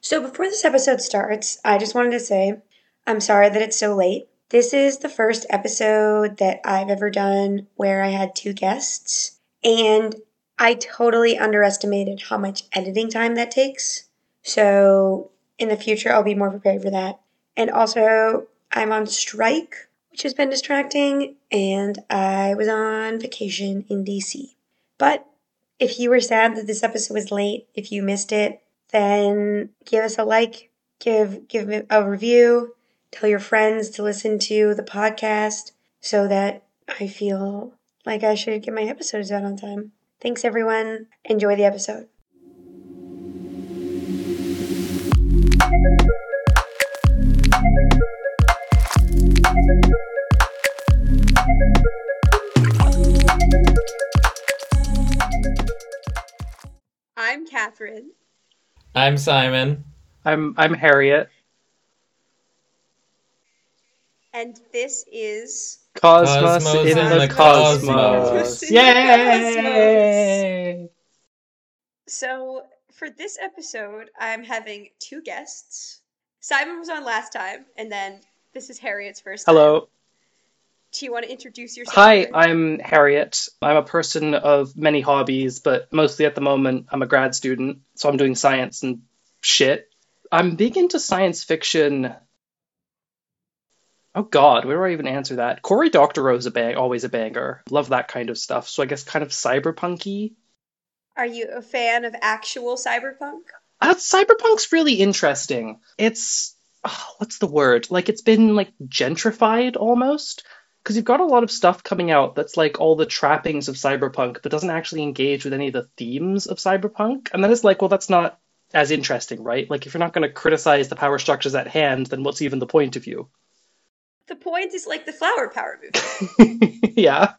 So before this episode starts, I just wanted to say I'm sorry that it's so late. This is the first episode that I've ever done where I had two guests, and I totally underestimated how much editing time that takes. So in the future, I'll be more prepared for that. And also, I'm on strike, which has been distracting, and I was on vacation in DC. But if you were sad that this episode was late, if you missed it, then give us a like, give me a review, tell your friends to listen to the podcast so that I feel like I should get my episodes out on time. Thanks, everyone. Enjoy the episode. I'm Catherine. I'm Simon. I'm Harriet. And this is Cosmos in the Cosmos. Cosmos. Yay! So, for this episode, I'm having two guests. Simon was on last time, and then this is Harriet's first time. Hello. Do you want to introduce yourself? Hi, I'm Harriet. I'm a person of many hobbies, but mostly at the moment I'm a grad student, so I'm doing science and shit. I'm big into science fiction. Oh god, where do I even answer that? Cory Doctorow is always a banger. Love that kind of stuff, so I guess kind of cyberpunk-y. Are you a fan of actual cyberpunk? Cyberpunk's really interesting. It's... what's the word? Like, it's been, gentrified, almost. Because you've got a lot of stuff coming out that's, all the trappings of cyberpunk, but doesn't actually engage with any of the themes of cyberpunk. And then it's well, that's not as interesting, right? If you're not going to criticize the power structures at hand, then what's even the point of you? The point is the flower power movement. Yeah.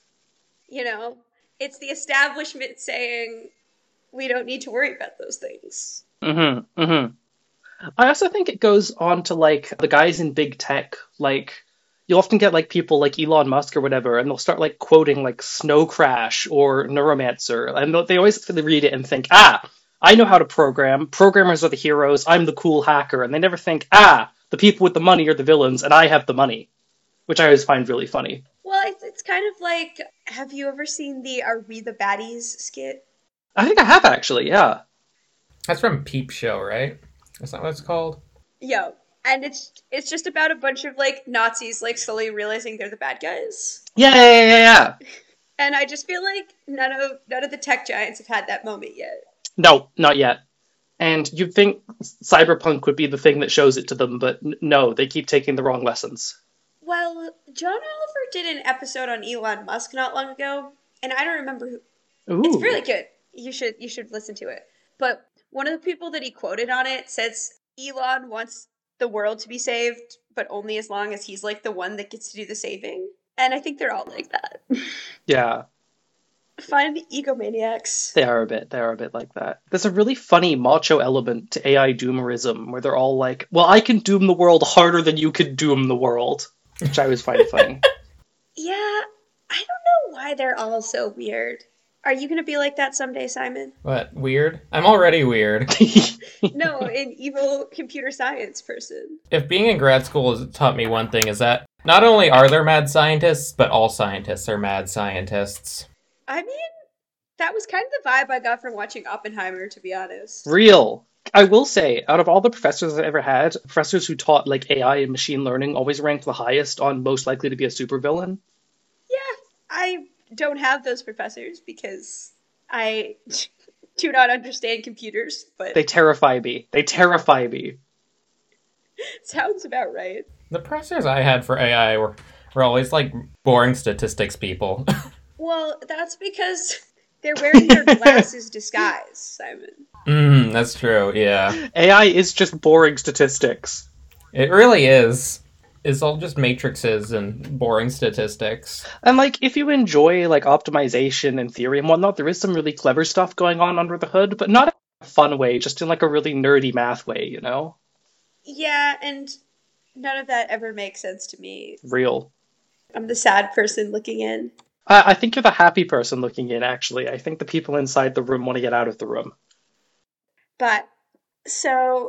It's the establishment saying we don't need to worry about those things. Mm-hmm. Mm-hmm. I also think it goes on to, the guys in big tech, you'll often get, people like Elon Musk or whatever, and they'll start, quoting, Snow Crash or Neuromancer, and they always read it and think, I know how to program, programmers are the heroes, I'm the cool hacker, and they never think, the people with the money are the villains, and I have the money, which I always find really funny. Well, it's kind of have you ever seen the Are We the Baddies skit? I think I have, actually, yeah. That's from Peep Show, right? That's not what it's called? Yo. And it's just about a bunch of, Nazis, slowly realizing they're the bad guys. Yeah. And I just feel like none of the tech giants have had that moment yet. No, not yet. And you'd think cyberpunk would be the thing that shows it to them, but no, they keep taking the wrong lessons. Well, John Oliver did an episode on Elon Musk not long ago, and I don't remember who. Ooh. It's really good. You should listen to it. But one of the people that he quoted on it says Elon wants the world to be saved, but only as long as he's the one that gets to do the saving. And I think they're all like that. Yeah. Find egomaniacs. They are a bit like that. There's a really funny macho element to AI doomerism where they're all well, I can doom the world harder than you could doom the world, which I always find funny. Yeah, I don't know why they're all so weird. Are you going to be like that someday, Simon? What, weird? I'm already weird. No, an evil computer science person. If being in grad school has taught me one thing, is that not only are there mad scientists, but all scientists are mad scientists. I mean, that was kind of the vibe I got from watching Oppenheimer, to be honest. Real. I will say, out of all the professors I've ever had, professors who taught AI and machine learning always ranked the highest on most likely to be a supervillain. Yeah, I don't have those professors because I do not understand computers, but they terrify me. Sounds about right. The professors I had for AI were always boring statistics people. Well, that's because they're wearing their glasses disguise, Simon. That's true, yeah. AI is just boring statistics. It really is. It's all just matrices and boring statistics. And if you enjoy optimization and theory and whatnot, there is some really clever stuff going on under the hood, but not in a fun way, just in a really nerdy math way, you know? Yeah, and none of that ever makes sense to me. Real. I'm the sad person looking in. I think you're the happy person looking in, actually. I think the people inside the room want to get out of the room. But, so,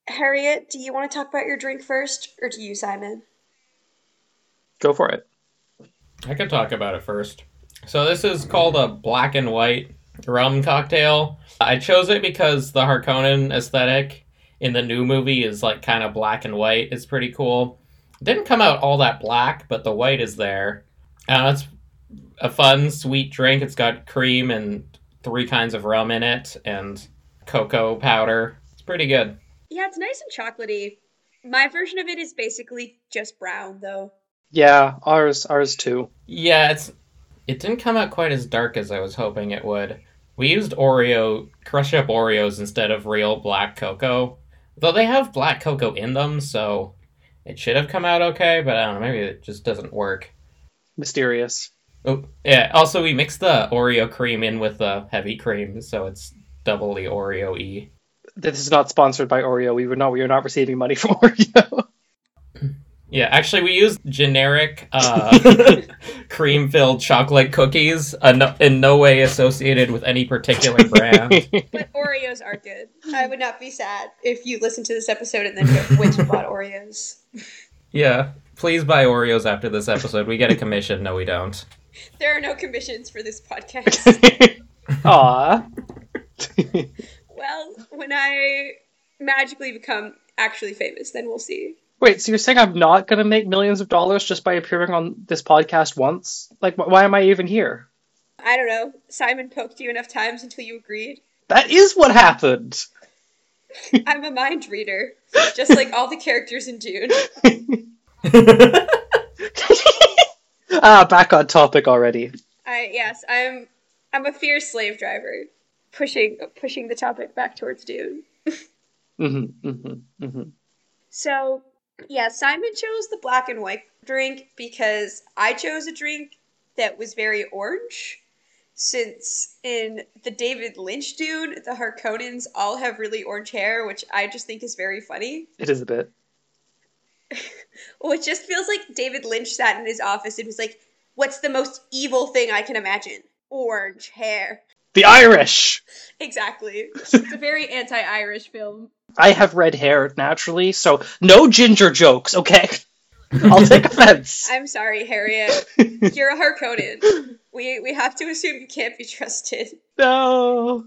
Harriet, do you want to talk about your drink first, or do you, Simon? Go for it. I could talk about it first. So this is called a black and white rum cocktail. I chose it because the Harkonnen aesthetic in the new movie is like kind of black and white. It's pretty cool. It didn't come out all that black, but the white is there. It's a fun, sweet drink. It's got cream and 3 kinds of rum in it and cocoa powder. It's pretty good. Yeah, it's nice and chocolatey. My version of it is basically just brown, though. Yeah, ours too. Yeah, it didn't come out quite as dark as I was hoping it would. We used crushed up Oreos instead of real black cocoa. Though they have black cocoa in them, so it should have come out okay, but I don't know, maybe it just doesn't work. Mysterious. Oh, yeah, also we mixed the Oreo cream in with the heavy cream, so it's doubly Oreo-y. This is not sponsored by Oreo. We are not receiving money from Oreo. Yeah, actually we used generic cream-filled chocolate cookies, in no way associated with any particular brand. But Oreos are good. I would not be sad if you listen to this episode and then went and bought Oreos. Yeah, please buy Oreos after this episode. We get a commission. No, we don't. There are no commissions for this podcast. Aw. Well, when I magically become actually famous, then we'll see. Wait, so you're saying I'm not going to make millions of dollars just by appearing on this podcast once? Like, why am I even here? I don't know. Simon poked you enough times until you agreed. That is what happened! I'm a mind reader, just like all the characters in Dune. Back on topic already. I'm a fierce slave driver, pushing the topic back towards Dune. So, yeah, Simon chose the black and white drink because I chose a drink that was very orange. Since in the David Lynch Dune, the Harkonnens all have really orange hair, which I just think is very funny. It is a bit. Well, it just feels like David Lynch sat in his office and was like, what's the most evil thing I can imagine? Orange hair. The Irish! Exactly. It's a very anti-Irish film. I have red hair naturally, so no ginger jokes, okay? I'll take offense. I'm sorry, Harriet. You're a Harkonnen. We have to assume you can't be trusted. No.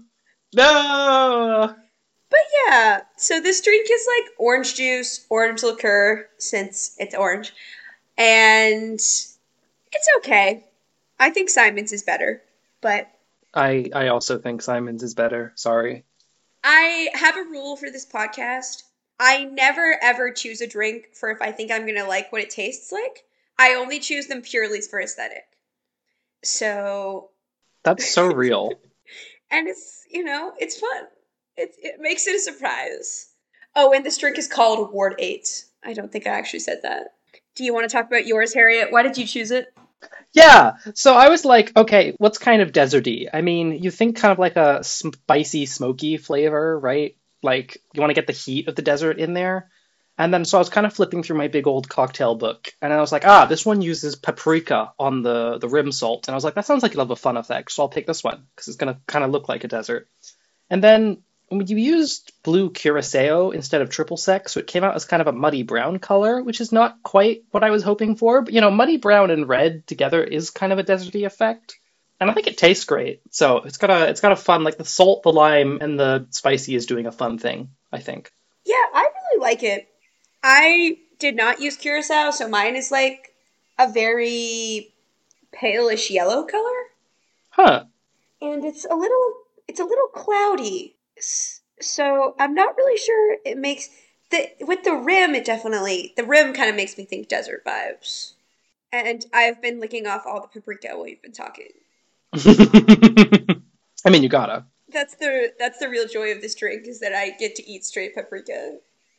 But yeah, so this drink is like orange juice, orange liqueur, since it's orange. And it's okay. I think Simon's is better, but... I also think Simon's is better. Sorry. I have a rule for this podcast. I never ever choose a drink for if I think I'm going to like what it tastes like. I only choose them purely for aesthetic. So... That's so real. And it's, it's fun. It makes it a surprise. Oh, and this drink is called Ward 8. I don't think I actually said that. Do you want to talk about yours, Harriet? Why did you choose it? Yeah, so I was like, okay, what's kind of deserty? I mean, you think kind of like a spicy, smoky flavor, right? Like, you want to get the heat of the desert in there. And then, so I was kind of flipping through my big old cocktail book, and I was like, this one uses paprika on the rim salt. And I was like, that sounds like it'll have a fun effect, so I'll pick this one, because it's going to kind of look like a desert. And then, when you used blue curacao instead of triple sec, so it came out as kind of a muddy brown color, which is not quite what I was hoping for. But, muddy brown and red together is kind of a deserty effect. And I think it tastes great. So it's got a fun, like the salt, the lime, and the spicy is doing a fun thing, I think. Yeah, I really like it. I did not use curacao, so mine is like a very palish yellow color. Huh. And it's a little cloudy. So I'm not really sure it makes with the rim, the rim kind of makes me think desert vibes. And I've been licking off all the paprika while you've been talking. I mean, you gotta. That's the real joy of this drink, is that I get to eat straight paprika.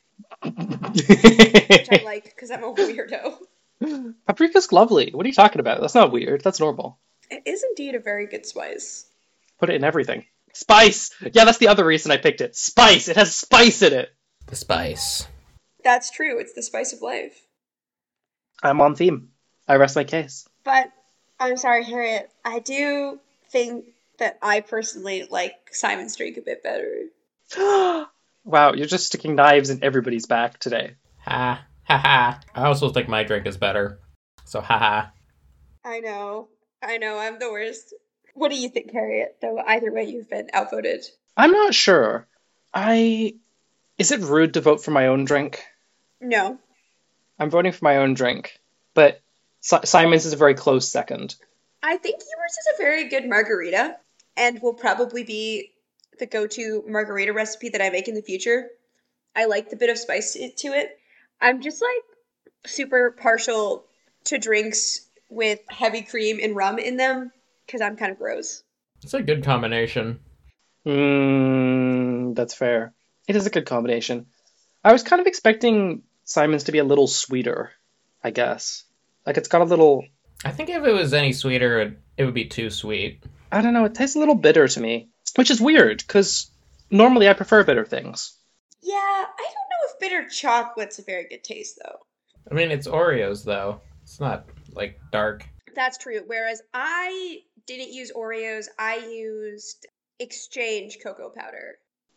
Which I like because I'm a weirdo. Paprika's lovely. What are you talking about? That's not weird. That's normal. It is indeed a very good spice. Put it in everything. Spice! Yeah, that's the other reason I picked it. Spice! It has spice in it! The spice. That's true. It's the spice of life. I'm on theme. I rest my case. But, I'm sorry, Harriet. I do think that I personally like Simon's drink a bit better. Wow, you're just sticking knives in everybody's back today. Ha ha. I also think my drink is better. So ha ha. I know. I'm the worst. What do you think, Harriet? Though either way, you've been outvoted. I'm not sure. Is it rude to vote for my own drink? No. I'm voting for my own drink, but Simon's is a very close second. I think yours is a very good margarita and will probably be the go-to margarita recipe that I make in the future. I like the bit of spice to it. I'm just like super partial to drinks with heavy cream and rum in them because I'm kind of gross. It's a good combination. That's fair. It is a good combination. I was kind of expecting Simon's to be a little sweeter, I guess. Like it's got a little... I think if it was any sweeter, it would be too sweet. I don't know, it tastes a little bitter to me, which is weird, because normally I prefer bitter things. Yeah, I don't know if bitter chocolate's a very good taste, though. I mean, it's Oreos, though. It's not, like, dark. That's true. Whereas I didn't use Oreos, I used Exchange cocoa powder,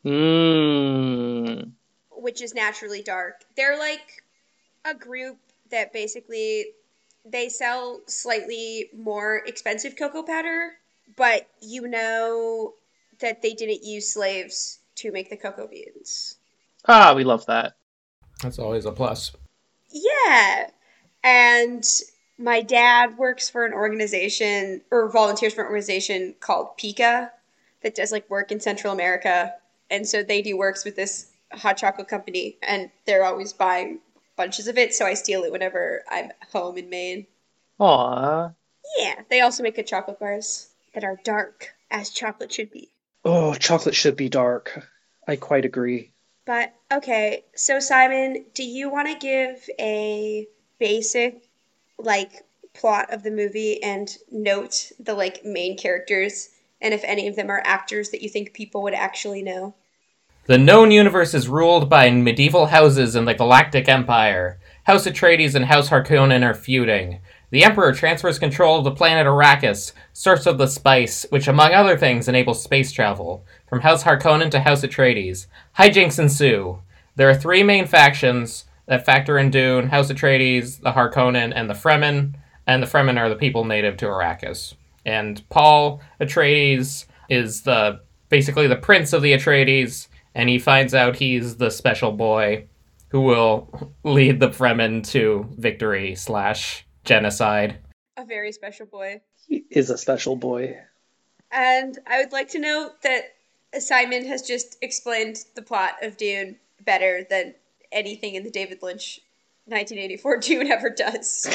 which is naturally dark. They're like a group that basically they sell slightly more expensive cocoa powder, but you know that they didn't use slaves to make the cocoa beans. Ah, we love that. That's always a plus. Yeah. And my dad works for an organization or volunteers for an organization called Pika that does like work in Central America. And so they do works with this hot chocolate company and they're always buying bunches of it. So I steal it whenever I'm home in Maine. Aw. Yeah. They also make good chocolate bars that are dark as chocolate should be. Oh, chocolate should be dark. I quite agree. But okay. So Simon, do you want to give a basic like plot of the movie and note the like main characters and if any of them are actors that you think people would actually know? The known universe is ruled by medieval houses in the Galactic Empire. House Atreides and House Harkonnen are feuding. The Emperor transfers control of the planet Arrakis, source of the spice, which among other things enables space travel. From House Harkonnen to House Atreides. Hijinks ensue. There are three main factions that factor in Dune: House Atreides, the Harkonnen, and the Fremen. And the Fremen are the people native to Arrakis. And Paul Atreides is basically the prince of the Atreides, and he finds out he's the special boy who will lead the Fremen to victory / genocide. A very special boy. He is a special boy. And I would like to note that Simon has just explained the plot of Dune better than anything in the David Lynch 1984 Dune ever does.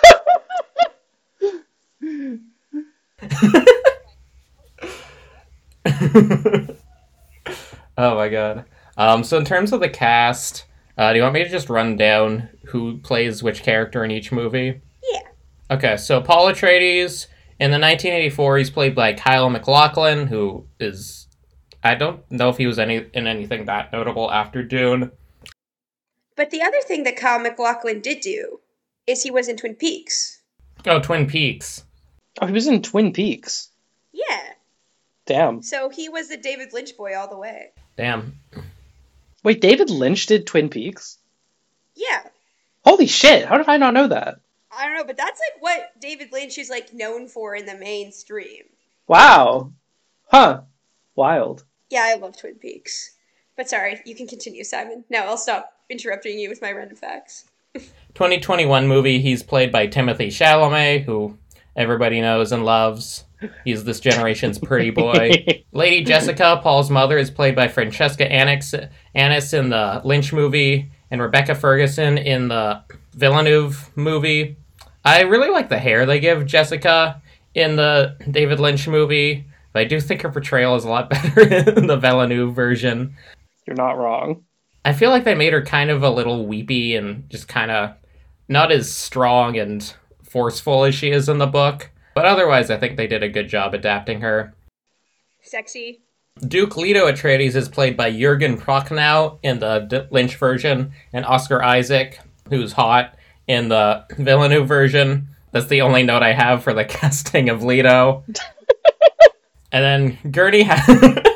Oh my god. So in terms of the cast, do you want me to just run down who plays which character in each movie? Yeah. Okay, so Paul Atreides, in the 1984, he's played by Kyle MacLachlan, who is... I don't know if he was in anything that notable after Dune. But the other thing that Kyle MacLachlan did do is he was in Twin Peaks. Oh, Twin Peaks. Oh, he was in Twin Peaks. Yeah. Damn. So he was the David Lynch boy all the way. Damn. Wait, David Lynch did Twin Peaks? Yeah. Holy shit, how did I not know that? I don't know, but that's like what David Lynch is like known for in the mainstream. Wow. Huh. Wild. Yeah, I love Twin Peaks. But sorry, you can continue, Simon. Now I'll stop interrupting you with my random facts. 2021 movie, he's played by Timothée Chalamet, who everybody knows and loves. He's this generation's pretty boy. Lady Jessica, Paul's mother, is played by Francesca Annis in the Lynch movie, and Rebecca Ferguson in the Villeneuve movie. I really like the hair they give Jessica in the David Lynch movie, but I do think her portrayal is a lot better in the Villeneuve version. You're not wrong. I feel like they made her kind of a little weepy and just kind of not as strong and forceful as she is in the book. But otherwise, I think they did a good job adapting her. Sexy. Duke Leto Atreides is played by Jürgen Prochnow in the Lynch version, and Oscar Isaac, who's hot, in the Villeneuve version. That's the only note I have for the casting of Leto. And then Gurney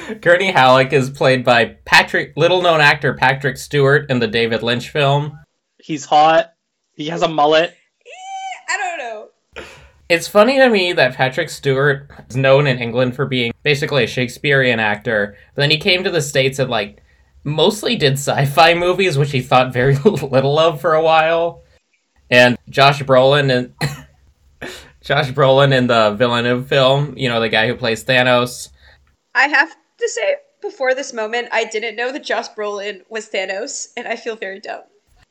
Gurney Halleck is played by little-known actor Patrick Stewart in the David Lynch film. He's hot. He has a mullet. I don't know. It's funny to me that Patrick Stewart is known in England for being basically a Shakespearean actor, but then he came to the States and, like, mostly did sci-fi movies, which he thought very little of for a while. And Josh Brolin in the Villeneuve film, you know, the guy who plays Thanos. I have to say, before this moment, I didn't know that Josh Brolin was Thanos, and I feel very dumb.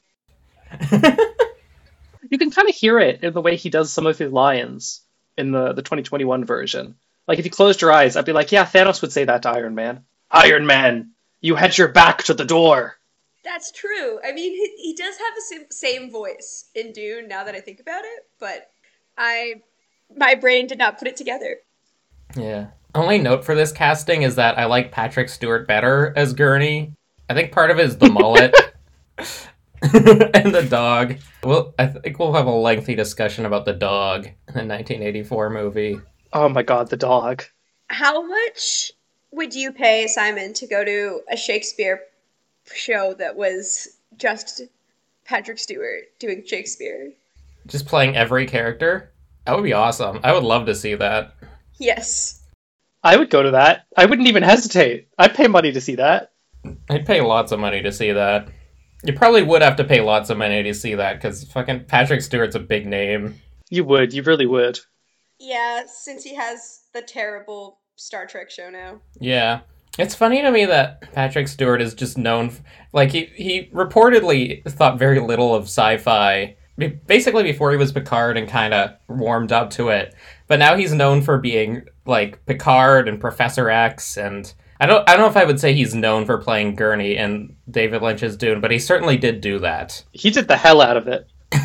You can kind of hear it in the way he does some of his lines in the 2021 version. Like, if you closed your eyes, I'd be like, yeah, Thanos would say that to Iron Man. Iron Man, you had your back to the door. That's true. I mean, he does have the same voice in Dune, now that I think about it, but my brain did not put it together. Yeah. Only note for this casting is that I like Patrick Stewart better as Gurney. I think part of it is the mullet. And the dog. Well, I think we'll have a lengthy discussion about the dog in the 1984 movie. Oh my god, the dog. How much would you pay, Simon, to go to a Shakespeare show that was just Patrick Stewart doing Shakespeare? Just playing every character? That would be awesome. I would love to see that. Yes. I would go to that. I wouldn't even hesitate. I'd pay money to see that. I'd pay lots of money to see that. You probably would have to pay lots of money to see that, because fucking Patrick Stewart's a big name. You would. You really would. Yeah, since he has the terrible Star Trek show now. Yeah. It's funny to me that Patrick Stewart is just known... he reportedly thought very little of sci-fi, basically before he was Picard and kind of warmed up to it. But now he's known for being, like, Picard and Professor X, and... I don't know if I would say he's known for playing Gurney in David Lynch's Dune, but he certainly did do that. He did the hell out of it.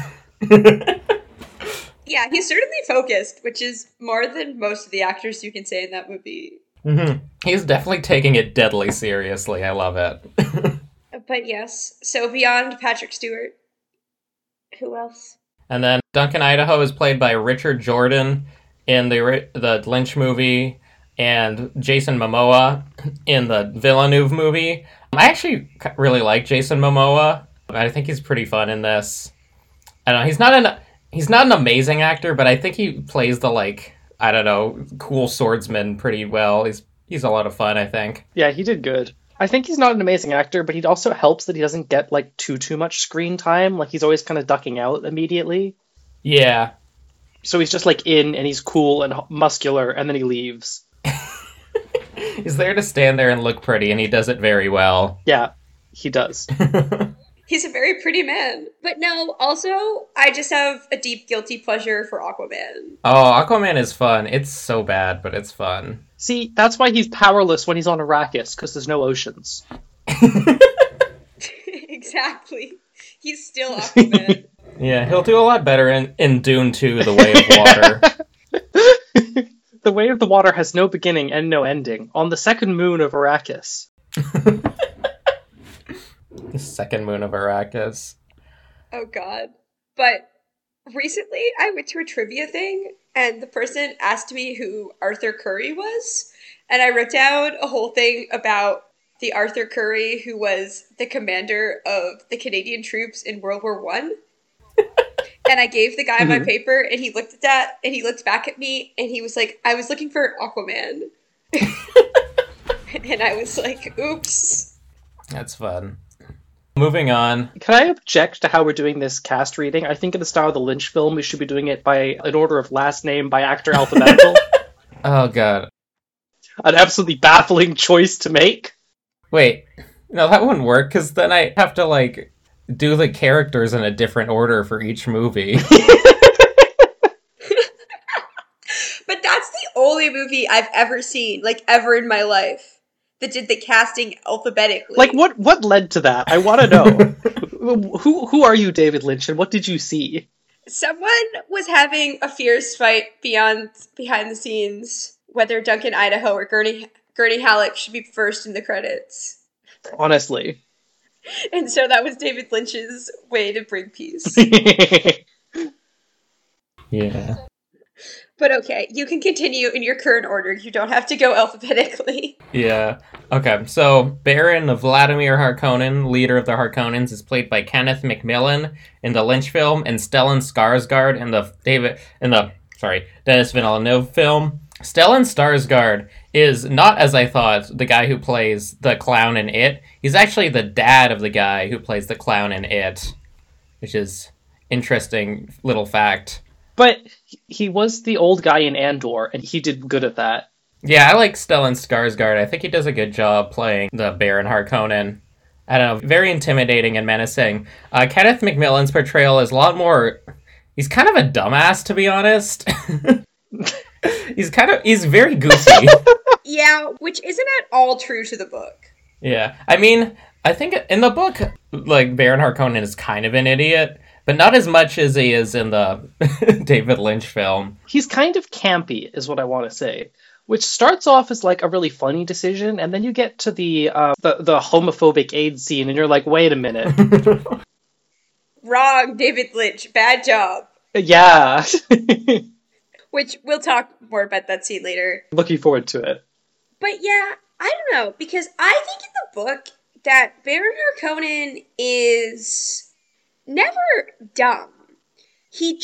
Yeah, he's certainly focused, which is more than most of the actors you can say in that movie. Mm-hmm. He's definitely taking it deadly seriously. I love it. But yes, so beyond Patrick Stewart, who else? And then Duncan Idaho is played by Richard Jordan in the Lynch movie, and Jason Momoa in the Villeneuve movie. I actually really like Jason Momoa. I think he's pretty fun in this. I don't know, he's not an amazing actor, but I think he plays the, like, I don't know, cool swordsman pretty well. He's a lot of fun, I think. Yeah, he did good. I think he's not an amazing actor, but he also helps that he doesn't get, like, too much screen time. Like, he's always kind of ducking out immediately. Yeah. So he's just, like, in, and he's cool and muscular, and then he leaves. He's there to stand there and look pretty, and he does it very well. Yeah, he does. He's a very pretty man. But no, also, I just have a deep guilty pleasure for Aquaman. Oh, Aquaman is fun. It's so bad, but it's fun. See, that's why he's powerless when he's on Arrakis, because there's no oceans. Exactly. He's still Aquaman. Yeah, he'll do a lot better in Dune 2, The Way of Water. The Way of the Water has no beginning and no ending. On the second moon of Arrakis. The second moon of Arrakis. Oh god. But recently I went to a trivia thing and the person asked me who Arthur Curry was. And I wrote down a whole thing about the Arthur Curry who was the commander of the Canadian troops in World War I. And I gave the guy my paper, and he looked at that, and he looked back at me, and he was like, I was looking for Aquaman. And I was like, oops. That's fun. Moving on. Can I object to how we're doing this cast reading? I think in the style of the Lynch film, we should be doing it by an order of last name by actor alphabetical. Oh, God. An absolutely baffling choice to make. Wait. No, that wouldn't work, because then I have to, like... do the characters in a different order for each movie. But that's the only movie I've ever seen, like, ever in my life, that did the casting alphabetically. Like, what led to that? I want to know. Who are you, David Lynch, and what did you see? Someone was having a fierce fight behind the scenes, whether Duncan Idaho or Gurney Halleck should be first in the credits. Honestly. And so that was David Lynch's way to bring peace. Yeah. But okay, you can continue in your current order. You don't have to go alphabetically. Yeah. Okay, so Baron Vladimir Harkonnen, leader of the Harkonnens, is played by Kenneth McMillan in the Lynch film, and Stellan Skarsgård in the Denis Villeneuve film. Stellan Skarsgård is not, as I thought, the guy who plays the clown in It. He's actually the dad of the guy who plays the clown in It, which is interesting little fact. But he was the old guy in Andor, and he did good at that. Yeah, I like Stellan Skarsgård. I think he does a good job playing the Baron Harkonnen. I don't know, very intimidating and menacing. Kenneth McMillan's portrayal is a lot more... He's kind of a dumbass, to be honest. He's very goofy. Yeah, which isn't at all true to the book. Yeah, I mean, I think in the book, like, Baron Harkonnen is kind of an idiot, but not as much as he is in the David Lynch film. He's kind of campy, is what I want to say. Which starts off as like a really funny decision, and then you get to the homophobic AIDS scene, and you're like, wait a minute. Wrong, David Lynch. Bad job. Yeah. Which we'll talk more about that scene later. Looking forward to it. But yeah, I don't know, because I think in the book that Baron Harkonnen is never dumb. He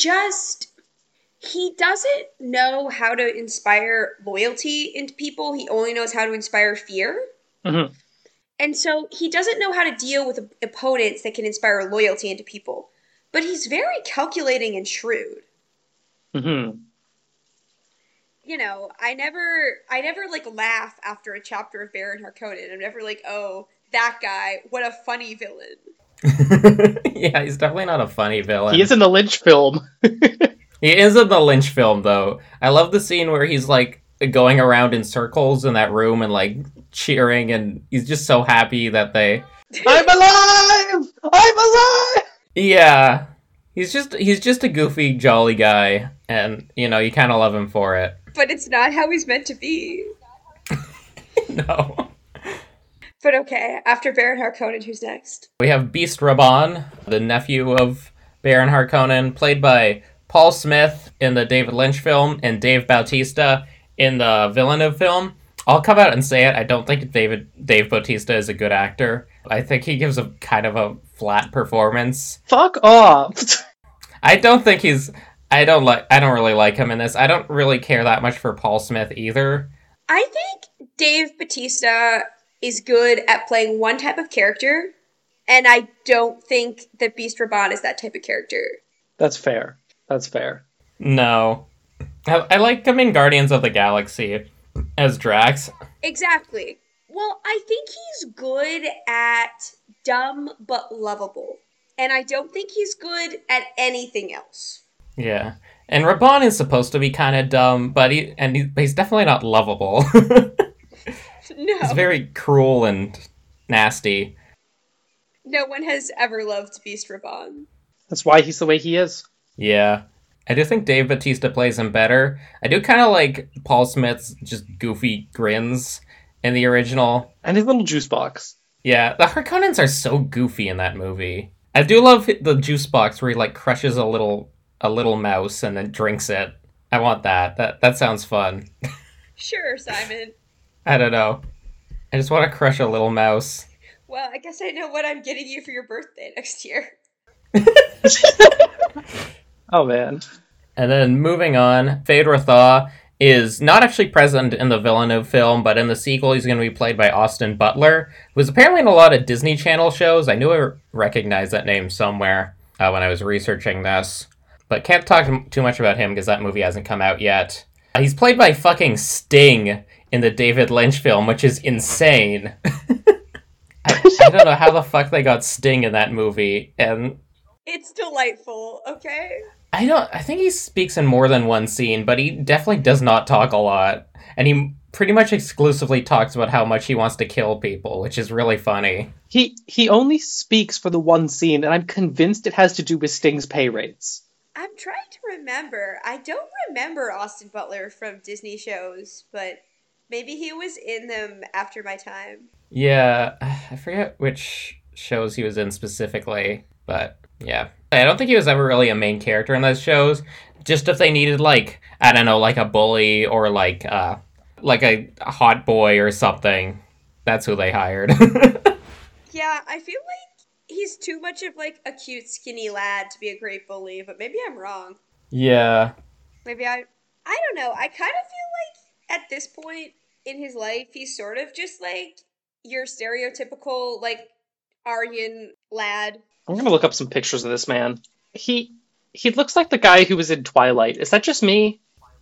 doesn't know how to inspire loyalty into people. He only knows how to inspire fear. Mm-hmm. And so he doesn't know how to deal with opponents that can inspire loyalty into people. But he's very calculating and shrewd. Mm-hmm. You know, I never like laugh after a chapter of Baron Harkonnen. I'm never like, oh, that guy, what a funny villain. Yeah, he's definitely not a funny villain. He is in the Lynch film. He is in the Lynch film, though. I love the scene where he's, like, going around in circles in that room and, like, cheering, and he's just so happy that they... I'm alive! I'm alive! Yeah. He's just a goofy, jolly guy, and, you know, you kind of love him for it. But it's not how he's meant to be. No. But okay, after Baron Harkonnen, who's next? We have Beast Rabban, the nephew of Baron Harkonnen, played by Paul Smith in the David Lynch film and Dave Bautista in the Villeneuve film. I'll come out and say it. I don't think Dave Bautista is a good actor. I think he gives a kind of a flat performance. Fuck off. I don't really like him in this. I don't really care that much for Paul Smith either. I think Dave Bautista is good at playing one type of character, and I don't think that Beast Rabban is that type of character. That's fair. That's fair. No. I like him in Guardians of the Galaxy as Drax. Exactly. Well, I think he's good at dumb but lovable. And I don't think he's good at anything else. Yeah. And Rabban is supposed to be kind of dumb, but he's definitely not lovable. No. He's very cruel and nasty. No one has ever loved Beast Rabban. That's why he's the way he is. Yeah. I do think Dave Bautista plays him better. I do kind of like Paul Smith's just goofy grins in the original. And his little juice box. Yeah, the Harkonnens are so goofy in that movie. I do love the juice box where he like crushes a little mouse and then drinks it. I want that. That sounds fun. Sure, Simon. I don't know. I just want to crush a little mouse. Well, I guess I know what I'm getting you for your birthday next year. Oh, man. And then moving on, Phaedra Thaw is not actually present in the Villeneuve film, but in the sequel he's going to be played by Austin Butler, who was apparently in a lot of Disney Channel shows. I knew I recognized that name somewhere when I was researching this. But can't talk too much about him because that movie hasn't come out yet. He's played by fucking Sting in the David Lynch film, which is insane. I don't know how the fuck they got Sting in that movie, and... It's delightful, okay? I think he speaks in more than one scene, but he definitely does not talk a lot. And he pretty much exclusively talks about how much he wants to kill people, which is really funny. He only speaks for the one scene, and I'm convinced it has to do with Sting's pay rates. I'm trying to remember. I don't remember Austin Butler from Disney shows, but maybe he was in them after my time. Yeah, I forget which shows he was in specifically, but yeah. I don't think he was ever really a main character in those shows. Just if they needed, like, I don't know, like a bully or like a hot boy or something, that's who they hired. Yeah, I feel like he's too much of like a cute, skinny lad to be a great bully, but maybe I'm wrong. Yeah. Maybe I don't know. I kind of feel like at this point in his life, he's sort of just like your stereotypical like Aryan lad. I'm gonna look up some pictures of this man. He looks like the guy who was in Twilight. Is that just me?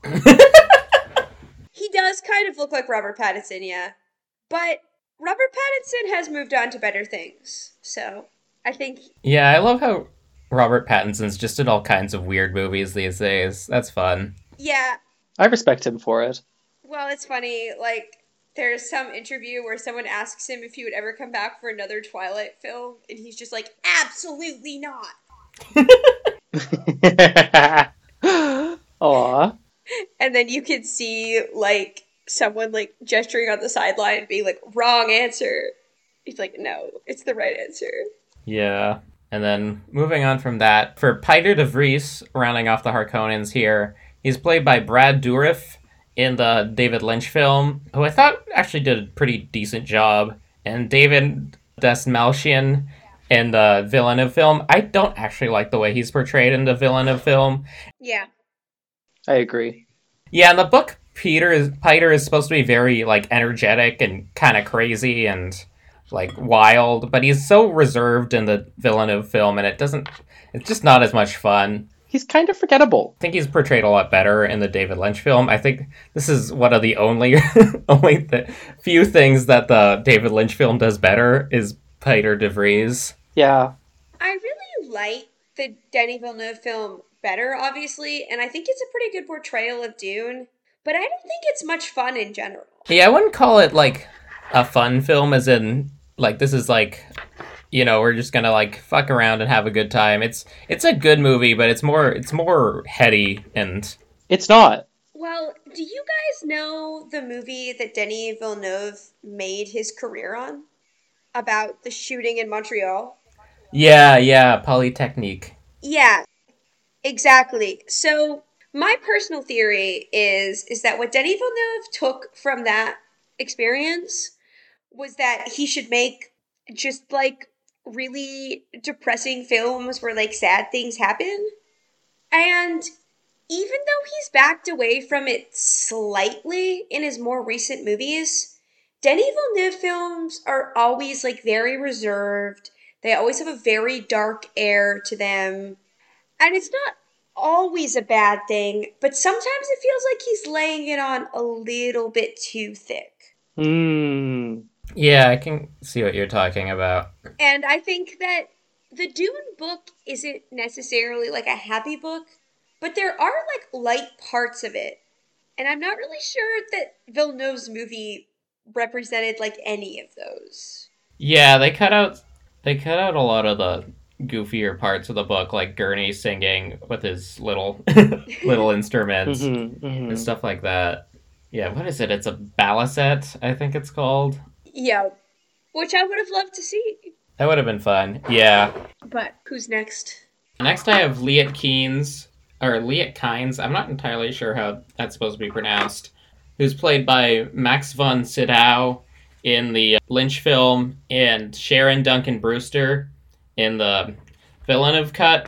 He does kind of look like Robert Pattinson, yeah. But Robert Pattinson has moved on to better things. So, I think Yeah, I love how Robert Pattinson's just in all kinds of weird movies these days. That's fun. yeah, I respect him for it. well, it's funny like there's some interview where someone asks him if he would ever come back for another Twilight film and he's just like, "Absolutely not." Aw. And then you can see like someone like gesturing on the sideline and being like, "Wrong answer." He's like, "No, it's the right answer." Yeah. And then moving on from that, for Peter de Vries, rounding off the Harkonnens here, he's played by Brad Dourif in the David Lynch film, who I thought actually did a pretty decent job. And David Dastmalchian in the Villeneuve film, I don't actually like the way he's portrayed in the Villeneuve film. Yeah. I agree. Yeah, in the book, Peter is supposed to be very like energetic and kind of crazy and like wild, but he's so reserved in the Villeneuve film, and it's just not as much fun. He's kind of forgettable. I think he's portrayed a lot better in the David Lynch film. I think this is one of the only few things that the David Lynch film does better is Peter de Vries. Yeah. I really like the Denis Villeneuve film better, obviously, and I think it's a pretty good portrayal of Dune, but I don't think it's much fun in general. Yeah, I wouldn't call it like a fun film as in like this is like, you know, we're just gonna like fuck around and have a good time. It's a good movie, but it's more heady and It's not. Well, do you guys know the movie that Denis Villeneuve made his career on? About the shooting in Montreal? yeah, Polytechnique. Yeah, exactly. So my personal theory is that what Denis Villeneuve took from that experience was that he should make just like really depressing films where like sad things happen. And even though he's backed away from it slightly in his more recent movies, Denis Villeneuve films are always like very reserved. They always have a very dark air to them. And it's not always a bad thing, but sometimes it feels like he's laying it on a little bit too thick. Yeah, I can see what you're talking about. And I think that the Dune book isn't necessarily like a happy book, but there are like light parts of it. And I'm not really sure that Villeneuve's movie represented like any of those. Yeah, they cut out a lot of the goofier parts of the book, like Gurney singing with his little little instruments and stuff like that. Yeah, what is it? It's a balisette, I think it's called. Yeah, which I would have loved to see. That would have been fun. Yeah. But who's next? Next I have Liet Kynes, I'm not entirely sure how that's supposed to be pronounced, who's played by Max von Sydow in the Lynch film and Sharon Duncan Brewster in the Villeneuve cut.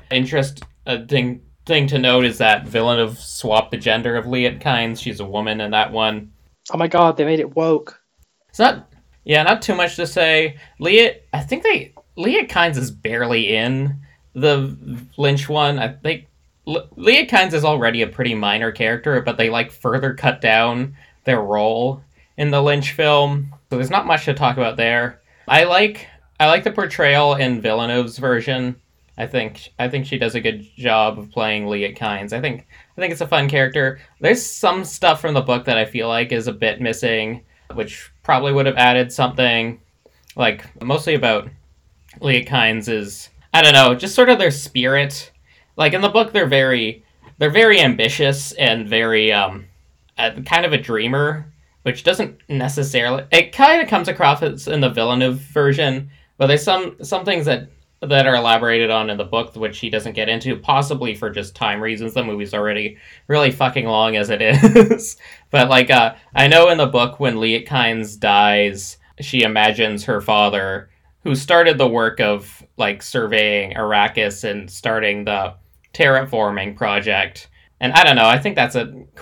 Thing to note is that Villeneuve swapped the gender of Liet Kynes. She's a woman in that one. Oh my god, they made it woke. It's not too much to say. Liet Kynes is barely in the Lynch one. I think Liet Kynes is already a pretty minor character, but they like further cut down their role in the Lynch film. So there's not much to talk about there. I like the portrayal in Villeneuve's version. I think she does a good job of playing Liet Kynes. I think it's a fun character. There's some stuff from the book that I feel like is a bit missing, which probably would have added something. Like mostly about Liet Kynes is, I don't know, just sort of their spirit. Like in the book, they're very ambitious and very kind of a dreamer, which doesn't necessarily. It kind of comes across as in the Villeneuve version, but there's some things that that are elaborated on in the book, which he doesn't get into, possibly for just time reasons. The movie's already really fucking long as it is. But, like, I know in the book when Liet Kynes dies, she imagines her father, who started the work of, like, surveying Arrakis and starting the terraforming project. And I don't know, I think that's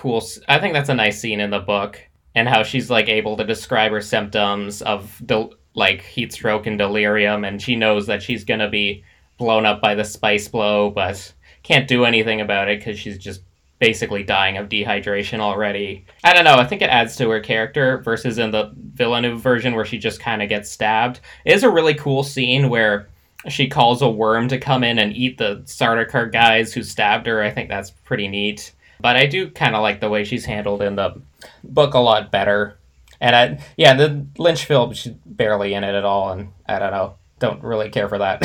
a nice scene in the book, and how she's, like, able to describe her symptoms of like heat stroke and delirium, and she knows that she's gonna be blown up by the spice blow, but can't do anything about it because she's just basically dying of dehydration already. I don't know, I think it adds to her character versus in the Villeneuve version where she just kind of gets stabbed. It is a really cool scene where she calls a worm to come in and eat the Sardaukar guys who stabbed her. I think that's pretty neat. But I do kind of like the way she's handled in the book a lot better. And the Lynch film, she's barely in it at all, and I don't know, don't really care for that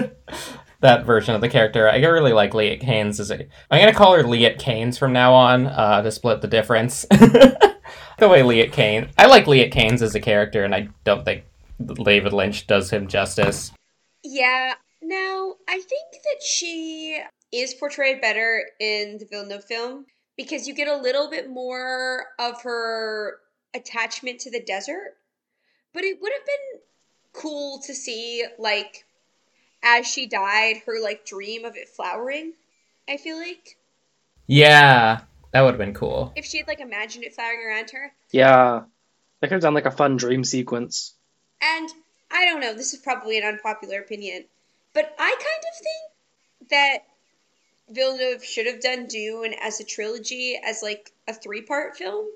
that version of the character. I really like Liet Kynes I'm gonna call her Liet Kynes from now on, to split the difference. The way Liet Kynes, I like Liet Kynes as a character, and I don't think David Lynch does him justice. Yeah, now I think that she is portrayed better in the Villeneuve film because you get a little bit more of her attachment to the desert. But it would have been cool to see, like, as she died, her, like, dream of it flowering, I feel like. Yeah, that would have been cool. If she had, like, imagined it flowering around her. Yeah. They could have done like a fun dream sequence. And I don't know, this is probably an unpopular opinion, but I kind of think that Villeneuve should have done Dune as a trilogy, as, like, a 3-part film.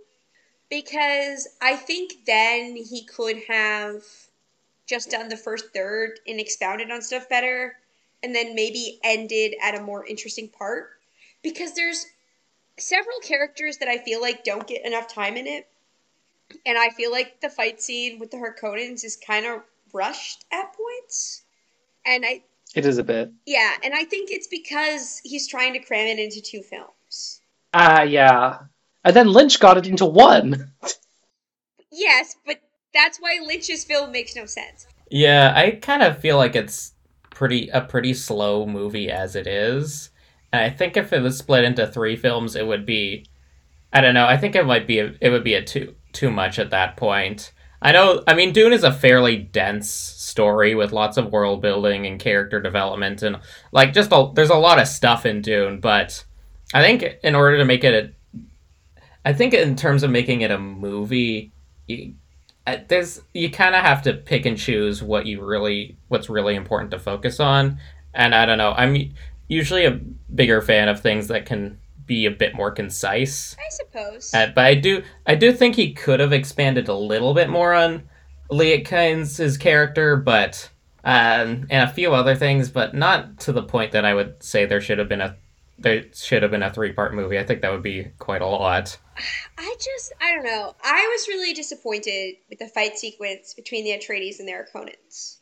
Because I think then he could have just done the first third and expounded on stuff better, and then maybe ended at a more interesting part. Because there's several characters that I feel like don't get enough time in it, and I feel like the fight scene with the Harkonnens is kind of rushed at points. And It is a bit. Yeah, and I think it's because he's trying to cram it into 2 films. Yeah. And then Lynch got it into 1. Yes, but that's why Lynch's film makes no sense. Yeah, I kind of feel like it's a pretty slow movie as it is. And I think if it was split into 3 films, it would be, I don't know, I think it would be too much at that point. I mean, Dune is a fairly dense story with lots of world building and character development, and, like, there's a lot of stuff in Dune, but I think in order to make it I think in terms of making it a movie, you kind of have to pick and choose what's really important to focus on. And I don't know, I'm usually a bigger fan of things that can be a bit more concise, I suppose. But I do think he could have expanded a little bit more on Liet Kynes' character, but and a few other things, but not to the point that I would say there should have been a 3-part movie. I think that would be quite a lot. I don't know. I was really disappointed with the fight sequence between the Atreides and the Harkonnens.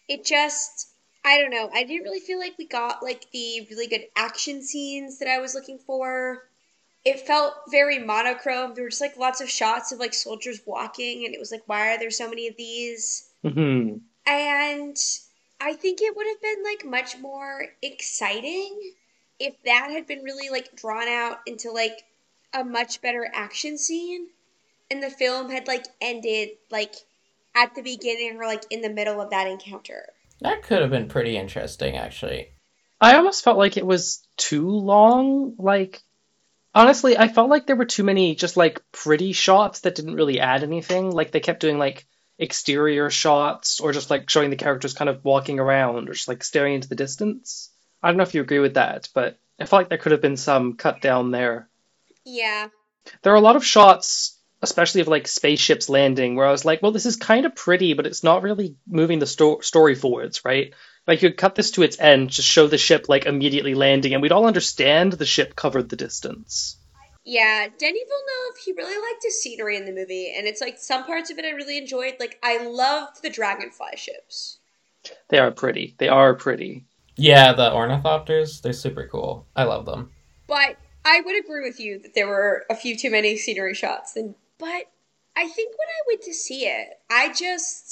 I don't know. I didn't really feel like we got, like, the really good action scenes that I was looking for. It felt very monochrome. There were just, like, lots of shots of, like, soldiers walking, and it was like, why are there so many of these? Mm-hmm. And I think it would have been, like, much more exciting if that had been really, like, drawn out into, like, a much better action scene, and the film had, like, ended, like, at the beginning or, like, in the middle of that encounter. That could have been pretty interesting, actually. I almost felt like it was too long. Like, honestly, I felt like there were too many just, like, pretty shots that didn't really add anything. Like, they kept doing, like, exterior shots, or just, like, showing the characters kind of walking around, or just, like, staring into the distance. I don't know if you agree with that, but I felt like there could have been some cut down there. Yeah. There are a lot of shots, especially of, like, spaceships landing, where I was like, well, this is kind of pretty, but it's not really moving the story forwards, right? Like, you could cut this to its end, just show the ship, like, immediately landing, and we'd all understand the ship covered the distance. Yeah, Denis Villeneuve, he really liked his scenery in the movie, and it's like some parts of it I really enjoyed. Like, I loved the dragonfly ships. They are pretty. They are pretty. Yeah, the ornithopters, they're super cool. I love them. But I would agree with you that there were a few too many scenery shots. But I think when I went to see it,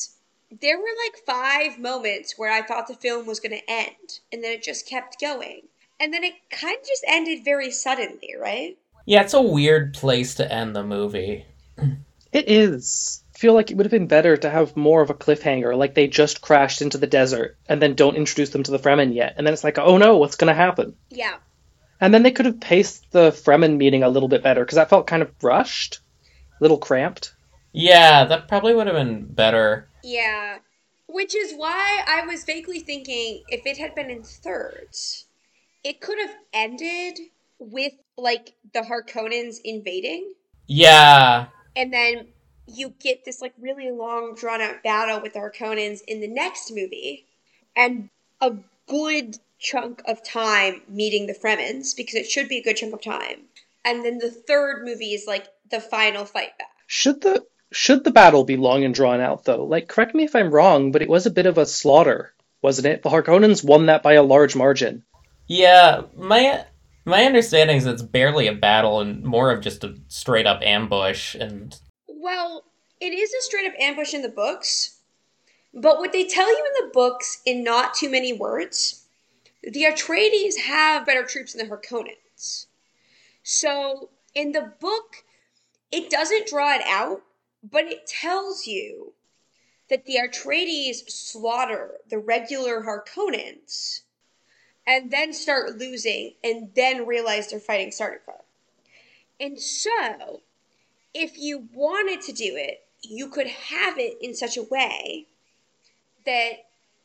there were like 5 moments where I thought the film was going to end, and then it just kept going. And then it kind of just ended very suddenly, right? Yeah, it's a weird place to end the movie. It is. I feel like it would have been better to have more of a cliffhanger, like they just crashed into the desert and then don't introduce them to the Fremen yet. And then it's like, oh no, what's going to happen? Yeah. And then they could have paced the Fremen meeting a little bit better, because that felt kind of rushed, a little cramped. Yeah, that probably would have been better. Yeah. Which is why I was vaguely thinking if it had been in thirds, it could have ended with, like, the Harkonnens invading. Yeah. And then you get this, like, really long, drawn-out battle with the Harkonnens in the next movie. And a good chunk of time meeting the Fremens, because it should be a good chunk of time. And then the third movie is, like, the final fight back. Should the battle be long and drawn out, though? Like, correct me if I'm wrong, but it was a bit of a slaughter, wasn't it? The Harkonnens won that by a large margin. Yeah, my understanding is it's barely a battle and more of just a straight up ambush. And Well, it is a straight up ambush in the books, but what they tell you in the books in not too many words, the Atreides have better troops than the Harkonnens. So in the book, it doesn't draw it out, but it tells you that the Atreides slaughter the regular Harkonnens and then start losing and then realize they're fighting Sardaukar. And so, if you wanted to do it, you could have it in such a way that,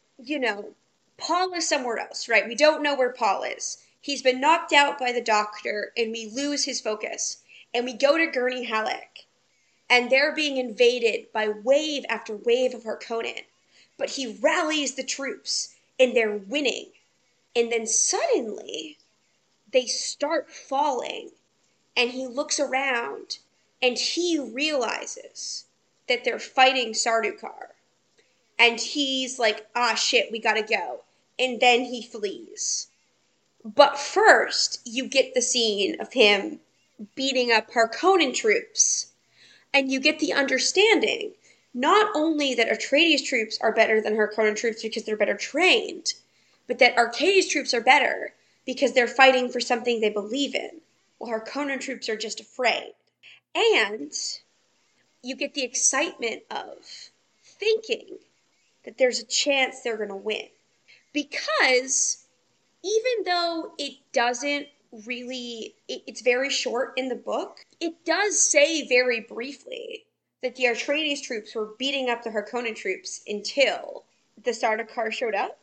Paul is somewhere else, right? We don't know where Paul is. He's been knocked out by the doctor, and we lose his focus. And we go to Gurney Halleck, and they're being invaded by wave after wave of Harkonnen. But he rallies the troops, and they're winning. And then suddenly, they start falling, and he looks around, and he realizes that they're fighting Sardaukar. And he's like, ah, shit, we gotta go. And then he flees. But first, you get the scene of him beating up Harkonnen troops. And you get the understanding, not only that Atreides troops are better than Harkonnen troops because they're better trained, but that Arcades troops are better because they're fighting for something they believe in, while Harkonnen troops are just afraid. And you get the excitement of thinking that there's a chance they're going to win. Because even though it doesn't really, it's very short in the book, it does say very briefly that the Atreides troops were beating up the Harkonnen troops until the Sardaukar showed up.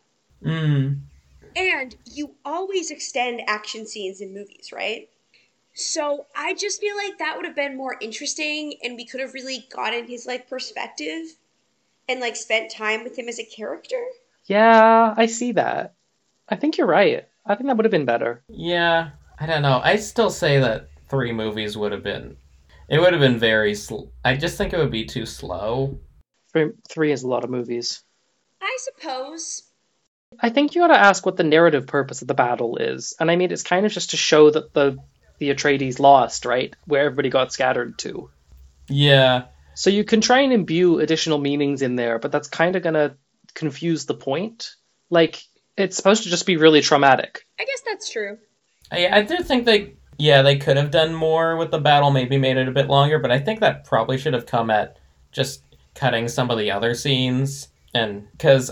And you always extend action scenes in movies, right? So I just feel like that would have been more interesting, and we could have really gotten his, like, perspective and, like, spent time with him as a character. Yeah, I see that. I think you're right. I think that would have been better. Yeah, I don't know. I still say that 3 movies would have been... It would have been very... I just think it would be too slow. 3 is a lot of movies. I suppose. I think you ought to ask what the narrative purpose of the battle is. And I mean, it's kind of just to show that the Atreides lost, right? Where everybody got scattered to. Yeah. So you can try and imbue additional meanings in there, but that's kind of going to confuse the point. Like, it's supposed to just be really traumatic. I guess that's true. I do think they could have done more with the battle, maybe made it a bit longer, but I think that probably should have come at just cutting some of the other scenes. And because